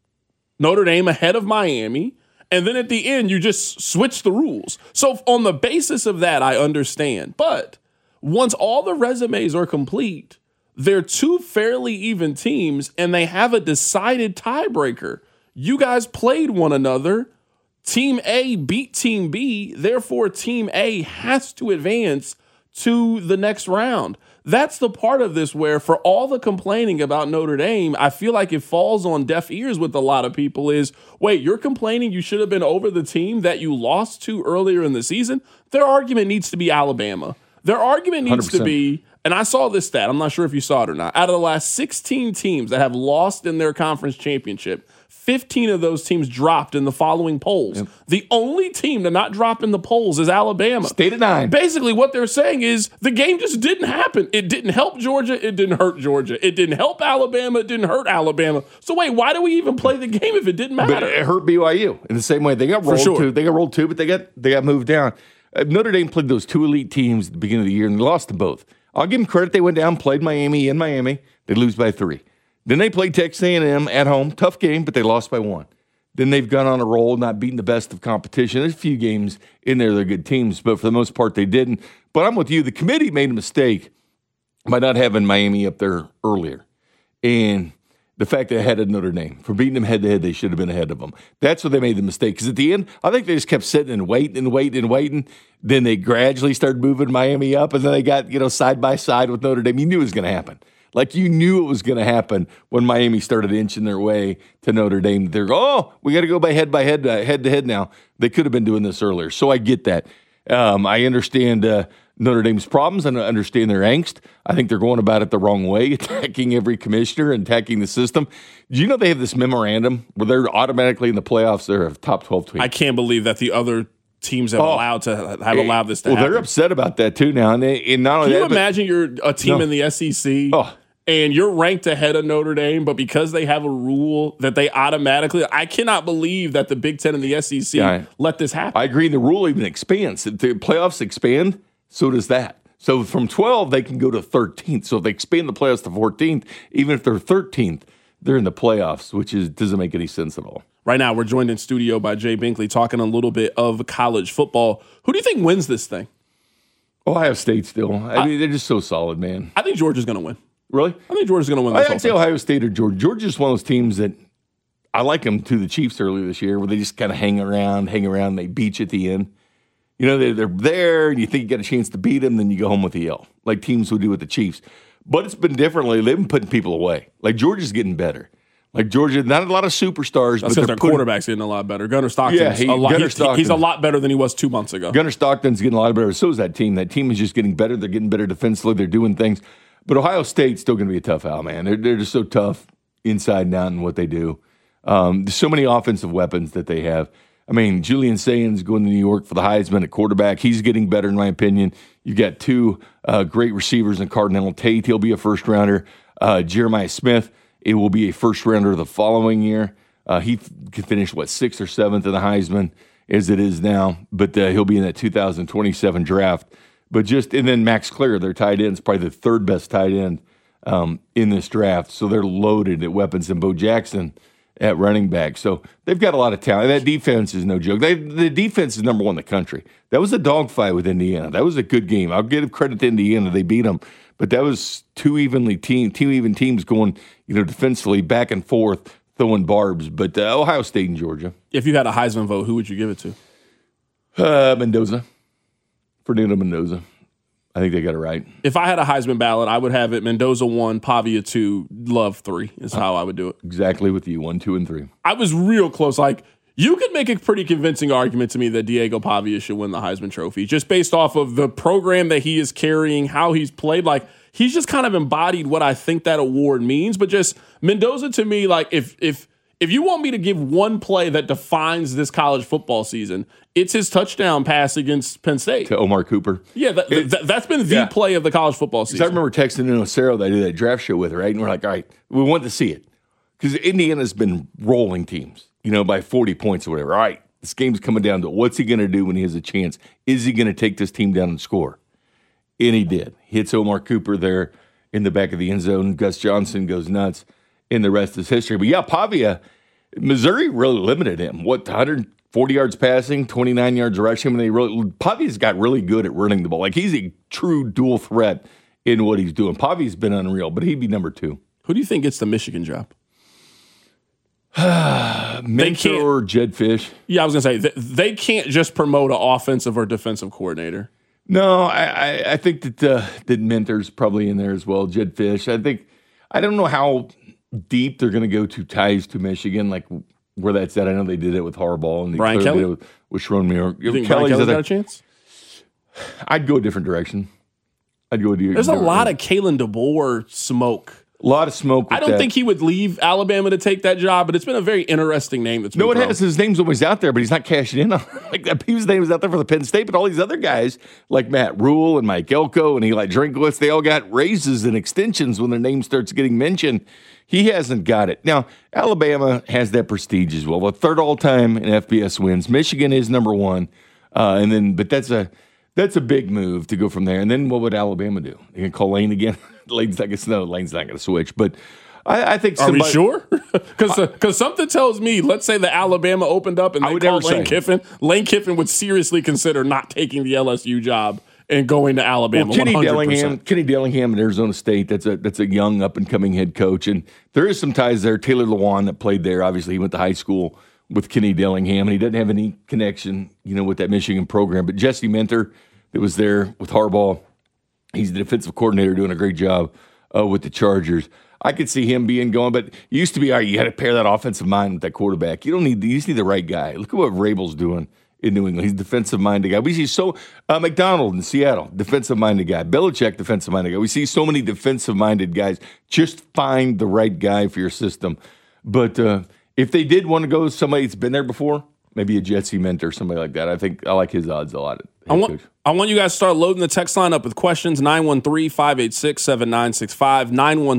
Notre Dame ahead of Miami, and then at the end, you just switch the rules. So on the basis of that, I understand. But once all the resumes are complete, they're two fairly even teams, and they have a decided tiebreaker. You guys played one another. Team A beat Team B. Therefore, Team A has to advance to the next round. That's the part of this where, for all the complaining about Notre Dame, I feel like it falls on deaf ears with a lot of people is, wait, you're complaining you should have been over the team that you lost to earlier in the season? Their argument needs to be Alabama. Their argument needs 100%. to be, and I saw this stat, I'm not sure if you saw it or not, out of the last 16 teams that have lost in their conference championship, 15 of those teams dropped in the following polls. Yep. The only team to not drop in the polls is Alabama. Stayed at 9. Basically, what they're saying is the game just didn't happen. It didn't help Georgia. It didn't hurt Georgia. It didn't help Alabama. It didn't hurt Alabama. So wait, why do we even play the game if it didn't matter? But it hurt BYU in the same way. They got rolled too. They got rolled too, but they got moved down. Notre Dame played those two elite teams at the beginning of the year, and they lost to both. I'll give them credit. They went down, played Miami in Miami. They lose by 3. Then they played Texas A&M at home. Tough game, but they lost by 1. Then they've gone on a roll, not beating the best of competition. There's a few games in there they're good teams, but for the most part they didn't. But I'm with you. The committee made a mistake by not having Miami up there earlier. And the fact they had Notre Dame. For beating them head-to-head, they should have been ahead of them. That's where they made the mistake. Because at the end, I think they just kept sitting and waiting. Then they gradually started moving Miami up, and then they got, side by side with Notre Dame. You knew it was going to happen. Like you knew it was going to happen when Miami started inching their way to Notre Dame. They're we got to go head-to-head now. They could have been doing this earlier. So I get that. I understand Notre Dame's problems and I understand their angst. I think they're going about it the wrong way, attacking every commissioner and attacking the system. Do you know they have this memorandum where they're automatically in the playoffs? They're a top 12 team. I can't believe that the other teams have allowed this to happen. Well, they're upset about that too now. And not only Can you imagine you're a team in the SEC and you're ranked ahead of Notre Dame, but because they have a rule that they automatically, I cannot believe that the Big Ten and the SEC let this happen. I agree. The rule even expands. If the playoffs expand, so does that. So from 12, they can go to 13th. So if they expand the playoffs to 14th, even if they're 13th, they're in the playoffs, which doesn't make any sense at all. Right now, we're joined in studio by Jay Binkley talking a little bit of college football. Who do you think wins this thing? Ohio State still. I mean, they're just so solid, man. I think Georgia's going to win. Really? I think Georgia's going to win this I'd say Ohio State or Georgia. Georgia's one of those teams that I like them to the Chiefs earlier this year where they just kind of hang around, they beat you at the end. You know, they're there, and you think you got a chance to beat them, then you go home with the L, like teams would do with the Chiefs. But it's been differently. They've been putting people away. Like, Georgia's getting better. Like, Georgia, not a lot of superstars. That's because their quarterback's getting a lot better. Gunnar Stockton's he's a lot better than he was 2 months ago. Gunnar Stockton's getting a lot better. So is that team. That team is just getting better. They're getting better defensively. They're doing things. But Ohio State's still going to be a tough out, man. They're just so tough inside and out in what they do. There's so many offensive weapons that they have. I mean, Julian Sains going to New York for the Heisman at quarterback. He's getting better, in my opinion. You got two great receivers in Cardinal Tate. He'll be a first-rounder. Jeremiah Smith, it will be a first-rounder the following year. He could finish, 6th or 7th in the Heisman as it is now. But he'll be in that 2027 draft. And then Max Clear, their tight end, is probably the third best tight end in this draft. So they're loaded at weapons. And Bo Jackson at running back. So they've got a lot of talent. That defense is no joke. The defense is number one in the country. That was a dogfight with Indiana. That was a good game. I'll give credit to Indiana. They beat them. But that was two even teams going, defensively back and forth, throwing barbs. But Ohio State and Georgia. If you had a Heisman vote, who would you give it to? Mendoza. Fernando Mendoza. I think they got it right. If I had a Heisman ballot, I would have it Mendoza 1, Pavia 2, Love 3 is how I would do it. Exactly with you, 1, 2, and 3. I was real close. Like, you could make a pretty convincing argument to me that Diego Pavia should win the Heisman Trophy just based off of the program that he is carrying, how he's played. Like, he's just kind of embodied what I think that award means. But just Mendoza to me, like, if you want me to give one play that defines this college football season, it's his touchdown pass against Penn State. To Omar Cooper. Yeah, that's been the play of the college football season. I remember texting in Ocero that I did that draft show with, right? And we're like, all right, we want to see it. Because Indiana's been rolling teams, by 40 points or whatever. All right, this game's coming down to what's he going to do when he has a chance? Is he going to take this team down and score? And he did. Hits Omar Cooper there in the back of the end zone. Gus Johnson goes nuts. And the rest is history. But yeah, Pavia, Missouri really limited him. 140 yards passing, 29 yards rushing. Pavia's got really good at running the ball. Like, he's a true dual threat in what he's doing. Pavia's been unreal, but he'd be number 2. Who do you think gets the Michigan job? Mentor Jed Fish. Yeah, I was going to say, they can't just promote an offensive or defensive coordinator. No, I think that Mentor's probably in there as well. Jed Fish. I don't know how deep they're going to go to ties to Michigan, like where that's at. I know they did it with Harbaugh and Brian Kelly did it with Sharon Muir. You think Brian Kelly's got a chance? I'd go a different direction. There's a lot of Kalen DeBoer smoke. A lot of smoke. I don't think he would leave Alabama to take that job, but it's been a very interesting name. It has. His name's always out there, but he's not cashing in on it. Like, his name is out there for the Penn State, but all these other guys, like Matt Rule and Mike Elko and Eli Drinkwitz, they all got raises and extensions when their name starts getting mentioned. He hasn't got it. Now, Alabama has that prestige as well. 3rd all-time in FBS wins. Michigan is number 1. But that's a big move to go from there. And then what would Alabama do? They can call Lane again? Lane's not going to switch. But I think somebody... Are we sure? Because something tells me, let's say that Alabama opened up and they called Lane Kiffin. Lane Kiffin would seriously consider not taking the LSU job and going to Alabama. Well, Kenny 100%. Dillingham at Arizona State, that's a young up-and-coming head coach. And there is some ties there. Taylor Lewan that played there, obviously he went to high school with Kenny Dillingham, and he doesn't have any connection, with that Michigan program. But Jesse Mentor that was there with Harbaugh, he's the defensive coordinator doing a great job with the Chargers. I could see him being going, but it used to be, all right, you got to pair that offensive mind with that quarterback. You just need the right guy. Look at what Vrabel's doing in New England. He's a defensive-minded guy. We see McDonald in Seattle, defensive-minded guy. Belichick, defensive-minded guy. We see so many defensive-minded guys. Just find the right guy for your system. But if they did want to go with somebody that's been there before, maybe a Jesse Mentor, somebody like that. I like his odds a lot. I want you guys to start loading the text line up with questions. 913-586-7965.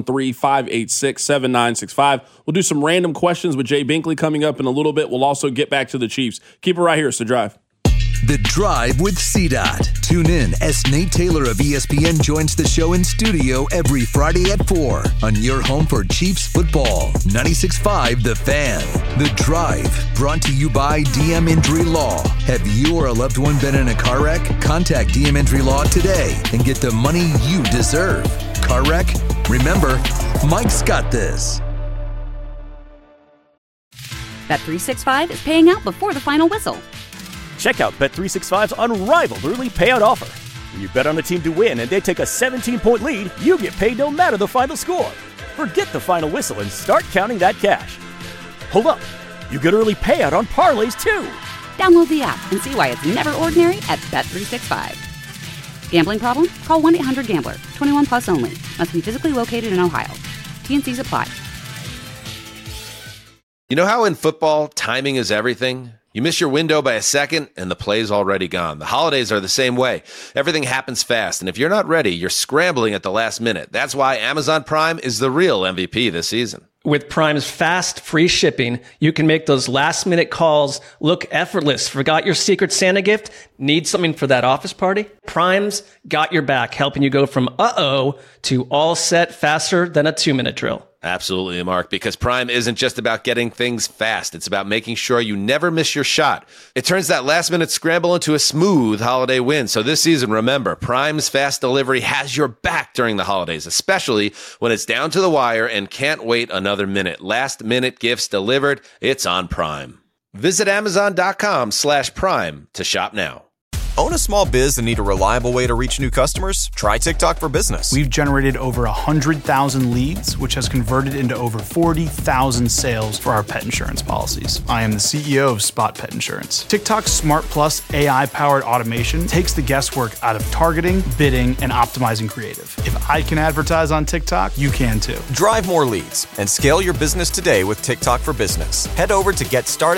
913-586-7965. We'll do some random questions with Jay Binkley coming up in a little bit. We'll also get back to the Chiefs. Keep it right here. It's The Drive. The Drive with CDOT. Tune in as Nate Taylor of ESPN joins the show in studio every Friday at 4 on your home for Chiefs football. 96.5 The Fan. The Drive, brought to you by DM Injury Law. Have you or a loved one been in a car wreck? Contact DM Injury Law today and get the money you deserve. Car wreck? Remember, Mike's got this. Bet365 is paying out before the final whistle. Check out Bet365's unrivaled early payout offer. When you bet on a team to win and they take a 17-point lead, you get paid no matter the final score. Forget the final whistle and start counting that cash. Hold up. You get early payout on parlays, too. Download the app and see why it's never ordinary at Bet365. Gambling problem? Call 1-800-GAMBLER. 21 plus only. Must be physically located in Ohio. T&Cs apply. You know how in football, timing is everything? You miss your window by a second, and the play's already gone. The holidays are the same way. Everything happens fast, and if you're not ready, you're scrambling at the last minute. That's why Amazon Prime is the real MVP this season. With Prime's fast, free shipping, you can make those last-minute calls look effortless. Forgot your Secret Santa gift? Need something for that office party? Prime's got your back, helping you go from uh-oh to all set faster than a 2-minute drill. Absolutely, Mark, because Prime isn't just about getting things fast. It's about making sure you never miss your shot. It turns that last-minute scramble into a smooth holiday win. So this season, remember, Prime's fast delivery has your back during the holidays, especially when it's down to the wire and can't wait another minute. Last-minute gifts delivered. It's on Prime. Visit Amazon.com/Prime to shop now. Own a small biz and need a reliable way to reach new customers? Try TikTok for Business. We've generated over 100,000 leads, which has converted into over 40,000 sales for our pet insurance policies. I am the CEO of Spot Pet Insurance. TikTok's Smart Plus AI-powered automation takes the guesswork out of targeting, bidding, and optimizing creative. If I can advertise on TikTok, you can too. Drive more leads and scale your business today with TikTok for Business. Head over to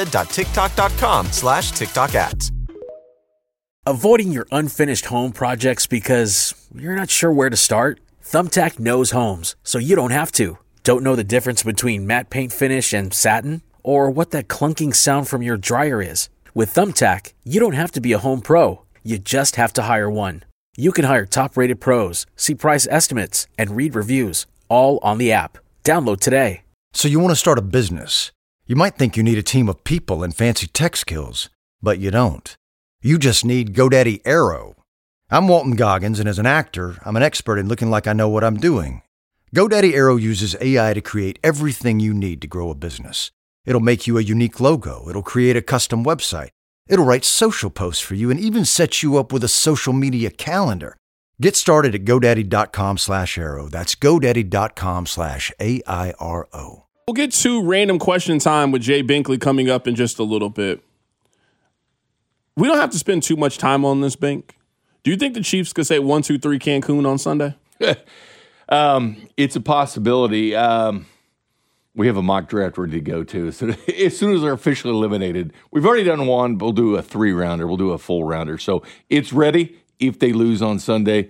getstarted.tiktok.com/TikTok ads. Avoiding your unfinished home projects because you're not sure where to start? Thumbtack knows homes, so you don't have to. Don't know the difference between matte paint finish and satin? Or what that clunking sound from your dryer is? With Thumbtack, you don't have to be a home pro. You just have to hire one. You can hire top-rated pros, see price estimates, and read reviews, all on the app. Download today. So you want to start a business. You might think you need a team of people and fancy tech skills, but you don't. You just need GoDaddy Aero. I'm Walton Goggins, and as an actor, I'm an expert in looking like I know what I'm doing. GoDaddy Aero uses AI to create everything you need to grow a business. It'll make you a unique logo. It'll create a custom website. It'll write social posts for you and even set you up with a social media calendar. Get started at GoDaddy.com/Aero. That's GoDaddy.com/AIRO. We'll get to random question time with Jay Binkley coming up in just a little bit. We don't have to spend too much time on this, Bink. Do you think the Chiefs could say 1-2-3 Cancun on Sunday? It's a possibility. We have a mock draft ready to go, too. So as soon as they're officially eliminated, we've already done one. We'll do a 3-rounder. We'll do a full rounder. So it's ready if they lose on Sunday.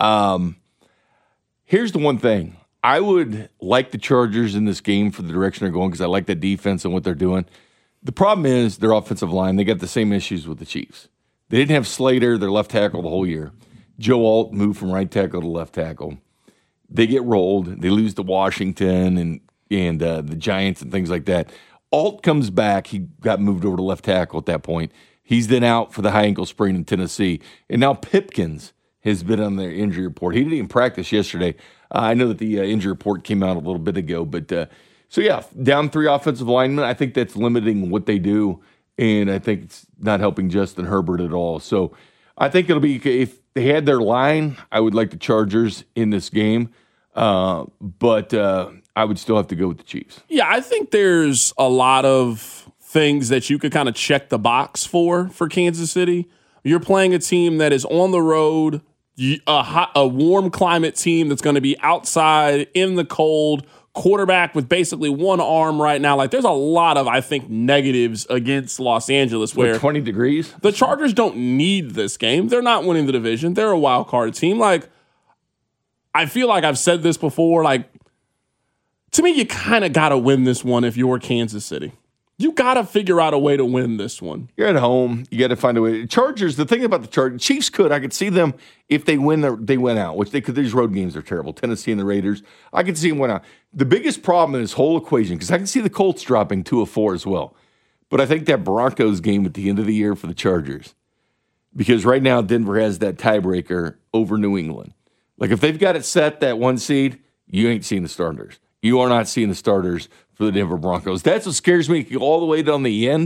Here's the one thing. I would like the Chargers in this game for the direction they're going because I like the defense and what they're doing. The problem is their offensive line. They got the same issues with the Chiefs. They didn't have Slater, their left tackle, the whole year. Joe Alt moved from right tackle to left tackle. They get rolled. They lose to Washington and the Giants and things like that. Alt comes back. He got moved over to left tackle at that point. He's then out for the high ankle sprain in Tennessee. And now Pipkins has been on their injury report. He didn't even practice yesterday. I know that the injury report came out a little bit ago, but so, yeah, down 3 offensive linemen. I think that's limiting what they do, and I think it's not helping Justin Herbert at all. So I think it'll be, if they had their line, I would like the Chargers in this game, but I would still have to go with the Chiefs. Yeah, I think there's a lot of things that you could kind of check the box for Kansas City. You're playing a team that is on the road, a warm climate team that's going to be outside in the cold, quarterback with basically one arm right now. Like, there's a lot of, I think, negatives against Los Angeles where 20 degrees. The Chargers don't need this game. They're not winning the division. They're a wild card team. Like, I feel like I've said this before. Like, to me, you kind of got to win this one if you're Kansas City. You got to figure out a way to win this one. You're at home. You got to find a way. Chargers, the thing about the Chargers, Chiefs I could see them, if they win, they win out, which they could. These road games are terrible. Tennessee and the Raiders, I could see them win out. The biggest problem in this whole equation, because I can see the Colts dropping 2-4 as well, but I think that Broncos game at the end of the year for the Chargers, because right now Denver has that tiebreaker over New England. Like, if they've got it set, that 1 seed, you ain't seeing the starters. You are not seeing the starters for the Denver Broncos. That's what scares me all the way down the end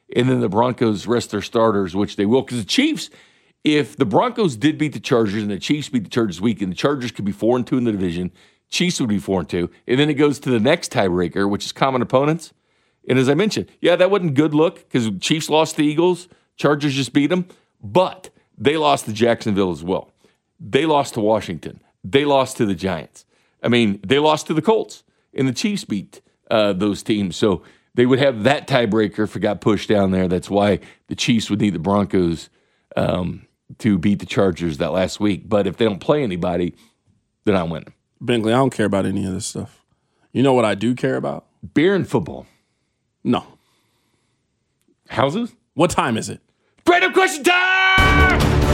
and then the Broncos rest their starters, which they will. Because the Chiefs, if the Broncos did beat the Chargers and the Chiefs beat the Chargers weekend, the Chargers could be 4-2 in the division. Chiefs would be 4-2. And then it goes to the next tiebreaker, which is common opponents. And as I mentioned, yeah, that wasn't a good look because Chiefs lost to the Eagles. Chargers just beat them. But they lost to Jacksonville as well. They lost to Washington. They lost to the Giants. I mean, they lost to the Colts. And the Chiefs beat those teams. So they would have that tiebreaker if it got pushed down there. That's why the Chiefs would need the Broncos to beat the Chargers that last week. But if they don't play anybody, then I win. Binkley, I don't care about any of this stuff. You know what I do care about? Beer and football. No. Houses? What time is it? Random question time!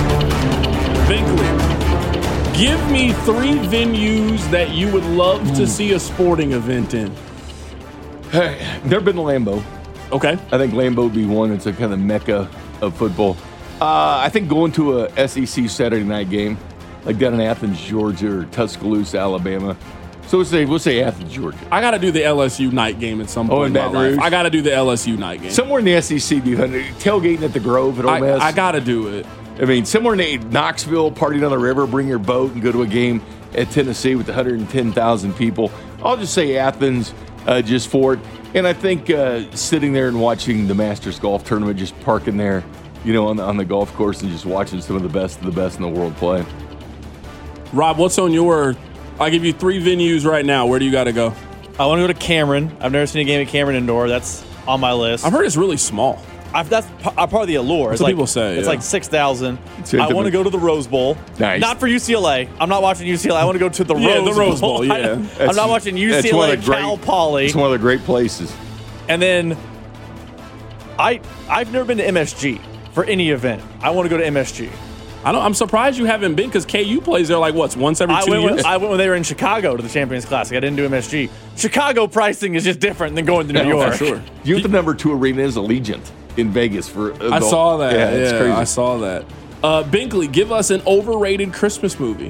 Binkley, give me 3 venues that you would love to see a sporting event in. Hey, never been to Lambeau. Okay. I think Lambeau would be one. It's a kind of mecca of football. I think going to a SEC Saturday night game, like down in Athens, Georgia, or Tuscaloosa, Alabama. So we'll say Athens, Georgia. I got to do the LSU night game at some point in my life. I got to do the LSU night game. Somewhere in the SEC, tailgating at the Grove at Ole Miss. I got to do it. I mean, somewhere in Knoxville, partying on the river, bring your boat and go to a game at Tennessee with 110,000 people. I'll just say Athens just for it. And I think sitting there and watching the Masters golf tournament, just parking there, on the golf course and just watching some of the best in the world play. Rob, what's on your... I'll give you 3 venues right now. Where do you got to go? I want to go to Cameron. I've never seen a game at Cameron Indoor. That's on my list. I've heard it's really small. That's part of the allure. That's what people say. It's like 6,000. I want to go to the Rose Bowl. Nice. Not for UCLA. I'm not watching UCLA. I want to go to the Rose Bowl. Yeah. I'm not watching UCLA, Cal Poly. It's one of the great places. And then I've never been to MSG for any event. I want to go to MSG. I'm surprised you haven't been because KU plays there once every 2 years. I went when they were in Chicago to the Champions Classic. I didn't do MSG. Chicago pricing is just different than going to New York. For sure. You know the number 2 arena is Allegiant in Vegas for adult. I saw that. Yeah, it's crazy. I saw that. Binkley, give us an overrated Christmas movie.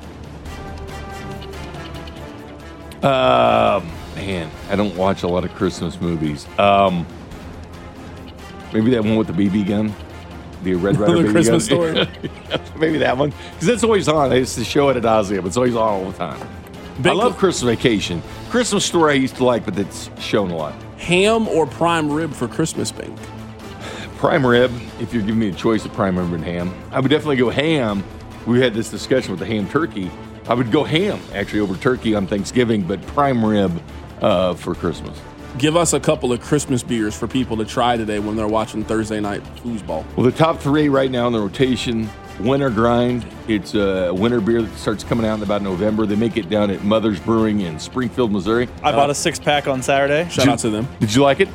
Man, I don't watch a lot of Christmas movies. Maybe that one with the BB gun. The Red Ryder the Christmas Story. Maybe that one. Because it's always on. It's the show at Adazio. It's always on all the time. I love Christmas Vacation. Christmas Story I used to like, but it's shown a lot. Ham or prime rib for Christmas, Bink? Prime rib, if you're giving me a choice of prime rib and ham. I would definitely go ham. We had this discussion with the ham turkey. I would go ham, actually, over turkey on Thanksgiving, but prime rib for Christmas. Give us a couple of Christmas beers for people to try today when they're watching Thursday night foosball. Well, the top 3 right now in the rotation, Winter Grind. It's a winter beer that starts coming out in about November. They make it down at Mother's Brewing in Springfield, Missouri. I bought a 6-pack on Saturday. Shout out to them. Did you like it?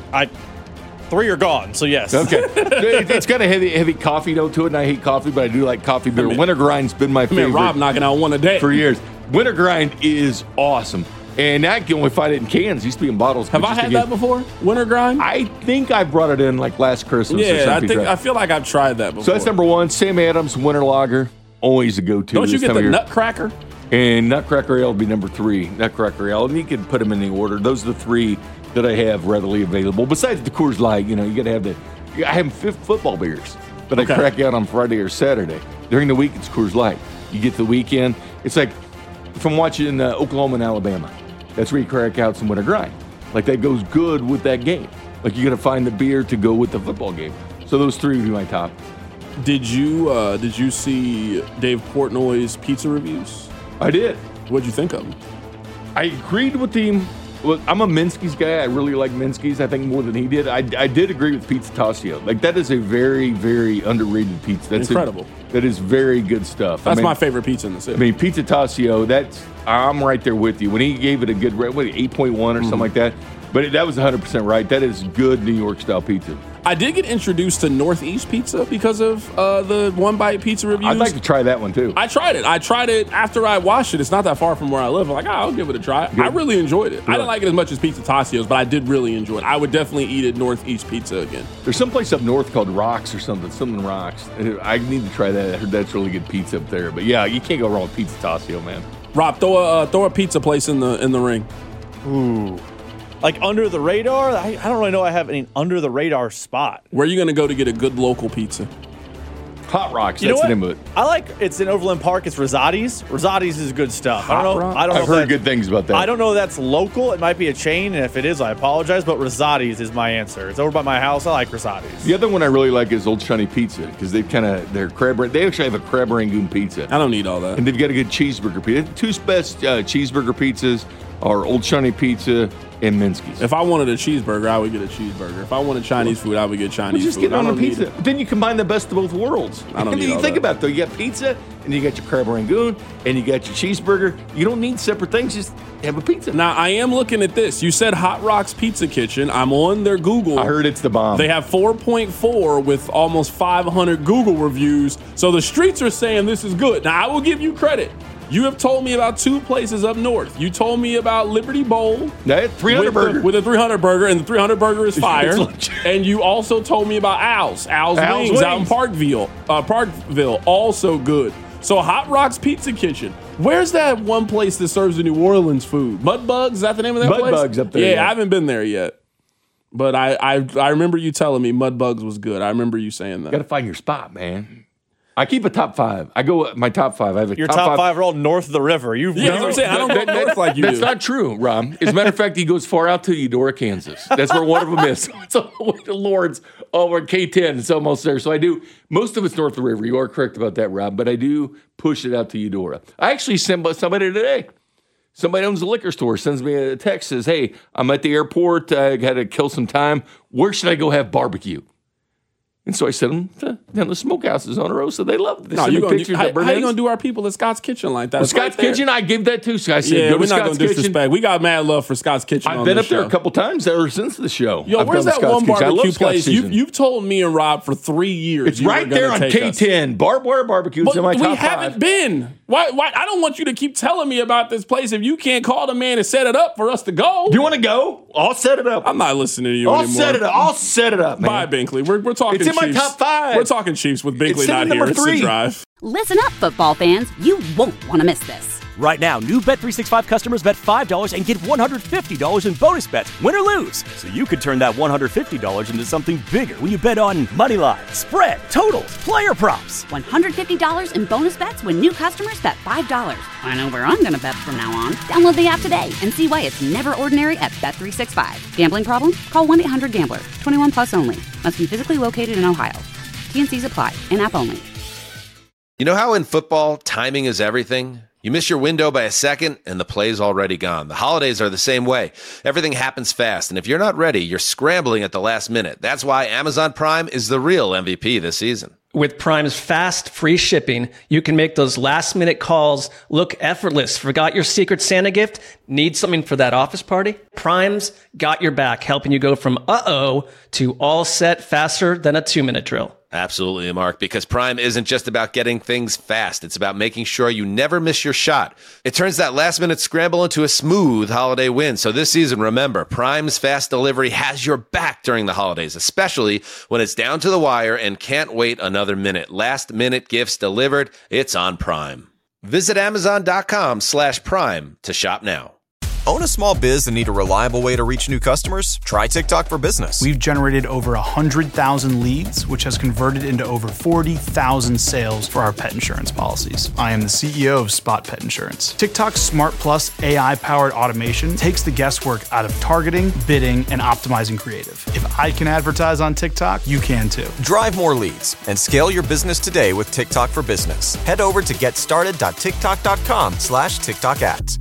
3 are gone, so yes. Okay. It's got a heavy coffee note to it, and I hate coffee, but I do like coffee beer. Winter Grind's been my favorite. Rob knocking out one a day. For years. Winter Grind is awesome. And that you can only find it in cans. It used to be in bottles. Have I had that before? Winter Grind? I think I brought it in last Christmas. Yeah, I feel like I've tried that before. So that's number 1. Sam Adams Winter Lager, always a go-to. Don't you get the Nutcracker? And Nutcracker Ale would be number 3. Nutcracker Ale, and you can put them in the order. Those are the 3 that I have readily available. Besides the Coors Light, you got to have I have football beers that I crack out on Friday or Saturday. During the week, it's Coors Light. You get the weekend. It's like from watching Oklahoma and Alabama. That's where you crack out some Winter Grind. That goes good with that game. You got to find the beer to go with the football game. So those 3 would be my top. Did you see Dave Portnoy's pizza reviews? I did. What'd you think of them? I agreed with him. Well, I'm a Minsky's guy. I really like Minsky's, I think, more than he did. I did agree with Pizza Tassio. That is a very, very underrated pizza. That's incredible. That is very good stuff. That's my favorite pizza in the city. Pizza Tassio, I'm right there with you. When he gave it a good rate, 8.1 or something like that. But that was 100% right. That is good New York-style pizza. I did get introduced to Northeast Pizza because of the One Bite Pizza reviews. I'd like to try that one, too. I tried it after I watched it. It's not that far from where I live. I'm like, I'll give it a try. Good. I really enjoyed it. Good. I didn't like it as much as Pizza Tassio's, but I did really enjoy it. I would definitely eat at Northeast Pizza again. There's some place up north called Rocks or something Rocks. I need to try that. I heard that's really good pizza up there. But, yeah, you can't go wrong with Pizza Tassio, man. Rob, throw a pizza place in the ring. Ooh. Like under the radar? I don't really know I have any under the radar spot. Where are you going to go to get a good local pizza? Hot Rocks, You know that's the what? name of it. I like it's in Overland Park. It's Rosati's. Rosati's is good stuff. I don't know. I've heard good things about that. I don't know if that's local. It might be a chain, and if it is, I apologize. But Rosati's is my answer. It's over by my house. I like Rosati's. The other one I really like is Old Shiny Pizza because they're crab. They actually have a crab rangoon pizza. I don't need all that. And they've got a good cheeseburger pizza. The two best cheeseburger pizzas are Old Shiny Pizza and Minsky's. If I wanted a cheeseburger, I would get a cheeseburger. If I wanted Chinese food, I would get Chinese just food. get on a pizza. Then you combine the best of both worlds. I don't and need you all think that. about it, though. You got pizza, and you got your crab rangoon, and you got your cheeseburger. You don't need separate things. Just have a pizza. Now, I am looking at this. You said Hot Rocks Pizza Kitchen. I'm on their Google. I heard it's the bomb. They have 4.4 with almost 500 Google reviews. So the streets are saying this is good. Now, I will give you credit. You have told me about two places up north. You told me about Liberty Bowl. That 300 burger. With a 300 burger, and the 300 burger is fire. And you also told me about Al's Wings out in Parkville, also good. So Hot Rocks Pizza Kitchen. Where's that one place that serves the New Orleans food? Mudbugs? Is that the name of that place? Mudbugs up there. Yeah, I haven't been there yet. But I remember you telling me Mudbugs was good. I remember you saying that. Got to find your spot, man. I keep a top five. I go my top five. I have a Your top five are all north of the river. Yeah, that's what I'm saying. I don't go north like you That's do. not true, Rob. As a matter of fact, he goes far out to Eudora, Kansas. That's where one of them is. It's all the way to Lawrence, over K10. It's almost there. So I do. Most of it's north of the river. You are correct about that, Rob. But I do push it out to Eudora. I actually sent somebody today. Somebody owns a liquor store, sends me a text, says, "Hey, I'm at the airport. I got to kill some time. Where should I go have barbecue?" And so I sent them down the smokehouses on the road, so they loved it. They sent me pictures how of you Burnett. going to do our people at Scott's Kitchen like that? Well, Scott's Kitchen, I give that too. So I said, yeah, go we're to not Scott's going to Kitchen. disrespect. We got mad love for Scott's Kitchen. I've been up there a couple times ever since the show. Yo, I've where's done that Scott's one Kitchen. I love barbecue Scott's place? Kitchen. You've told me and Rob for 3 years. It's right there on K10. Barbed wire barbecue. It's in my top we haven't five. been. Why? I don't want you to keep telling me about this place if you can't call the man and set it up for us to go. You want to go? I'll set it up. I'm not listening to you I'll anymore. set it up. I'll set it up, man. Bye, Binkley. We're talking It's in my Chiefs. top five. We're talking Chiefs with Binkley It's not number here. It's three. the drive. Listen up, football fans. You won't want to miss this. Right now, new Bet365 customers bet $5 and get $150 in bonus bets, win or lose. So you could turn that $150 into something bigger when you bet on money line, spread, totals, player props. $150 in bonus bets when new customers bet $5. I know where I'm going to bet from now on. Download the app today and see why it's never ordinary at Bet365. Gambling problem? Call 1-800-GAMBLER. 21 plus only. Must be physically located in Ohio. T&Cs apply. In-app only. You know how in football, timing is everything? You miss your window by a second, and the play's already gone. The holidays are the same way. Everything happens fast, and if you're not ready, you're scrambling at the last minute. That's why Amazon Prime is the real MVP this season. With Prime's fast, free shipping, you can make those last-minute calls look effortless. Forgot your Secret Santa gift? Need something for that office party? Prime's got your back, helping you go from uh-oh to all set faster than a 2-minute drill. Absolutely, Mark, because Prime isn't just about getting things fast. It's about making sure you never miss your shot. It turns that last-minute scramble into a smooth holiday win. So this season, remember, Prime's fast delivery has your back during the holidays, especially when it's down to the wire and can't wait another minute. Last-minute gifts delivered, it's on Prime. Visit Amazon.com/Prime to shop now. Own a small biz and need a reliable way to reach new customers? Try TikTok for Business. We've generated over 100,000 leads, which has converted into over 40,000 sales for our pet insurance policies. I am the CEO of Spot Pet Insurance. TikTok's Smart Plus AI-powered automation takes the guesswork out of targeting, bidding, and optimizing creative. If I can advertise on TikTok, you can too. Drive more leads and scale your business today with TikTok for Business. Head over to getstarted.tiktok.com/TikTok ads.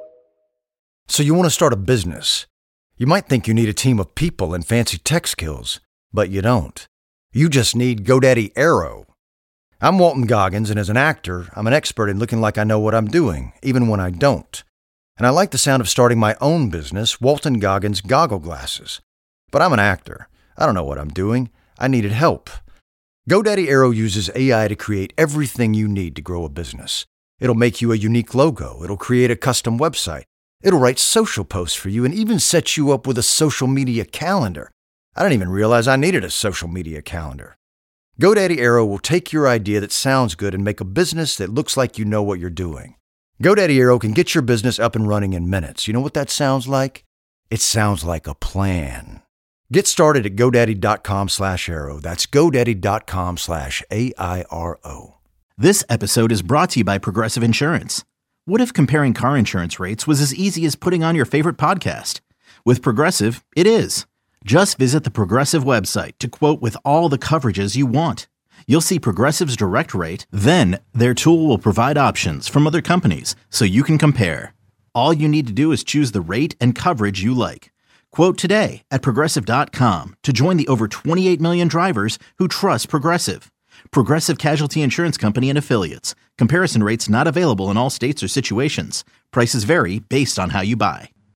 So you want to start a business. You might think you need a team of people and fancy tech skills, but you don't. You just need GoDaddy Aero. I'm Walton Goggins, and as an actor, I'm an expert in looking like I know what I'm doing, even when I don't. And I like the sound of starting my own business, Walton Goggins Goggle Glasses. But I'm an actor. I don't know what I'm doing. I needed help. GoDaddy Aero uses AI to create everything you need to grow a business. It'll make you a unique logo. It'll create a custom website. It'll write social posts for you and even set you up with a social media calendar. I didn't even realize I needed a social media calendar. GoDaddy Aero will take your idea that sounds good and make a business that looks like you know what you're doing. GoDaddy Aero can get your business up and running in minutes. You know what that sounds like? It sounds like a plan. Get started at GoDaddy.com/Airo. That's GoDaddy.com/AIRO. This episode is brought to you by Progressive Insurance. What if comparing car insurance rates was as easy as putting on your favorite podcast? With Progressive, it is. Just visit the Progressive website to quote with all the coverages you want. You'll see Progressive's direct rate, then their tool will provide options from other companies so you can compare. All you need to do is choose the rate and coverage you like. Quote today at Progressive.com to join the over 28 million drivers who trust Progressive. Progressive Casualty Insurance Company and Affiliates. Comparison rates not available in all states or situations. Prices vary based on how you buy.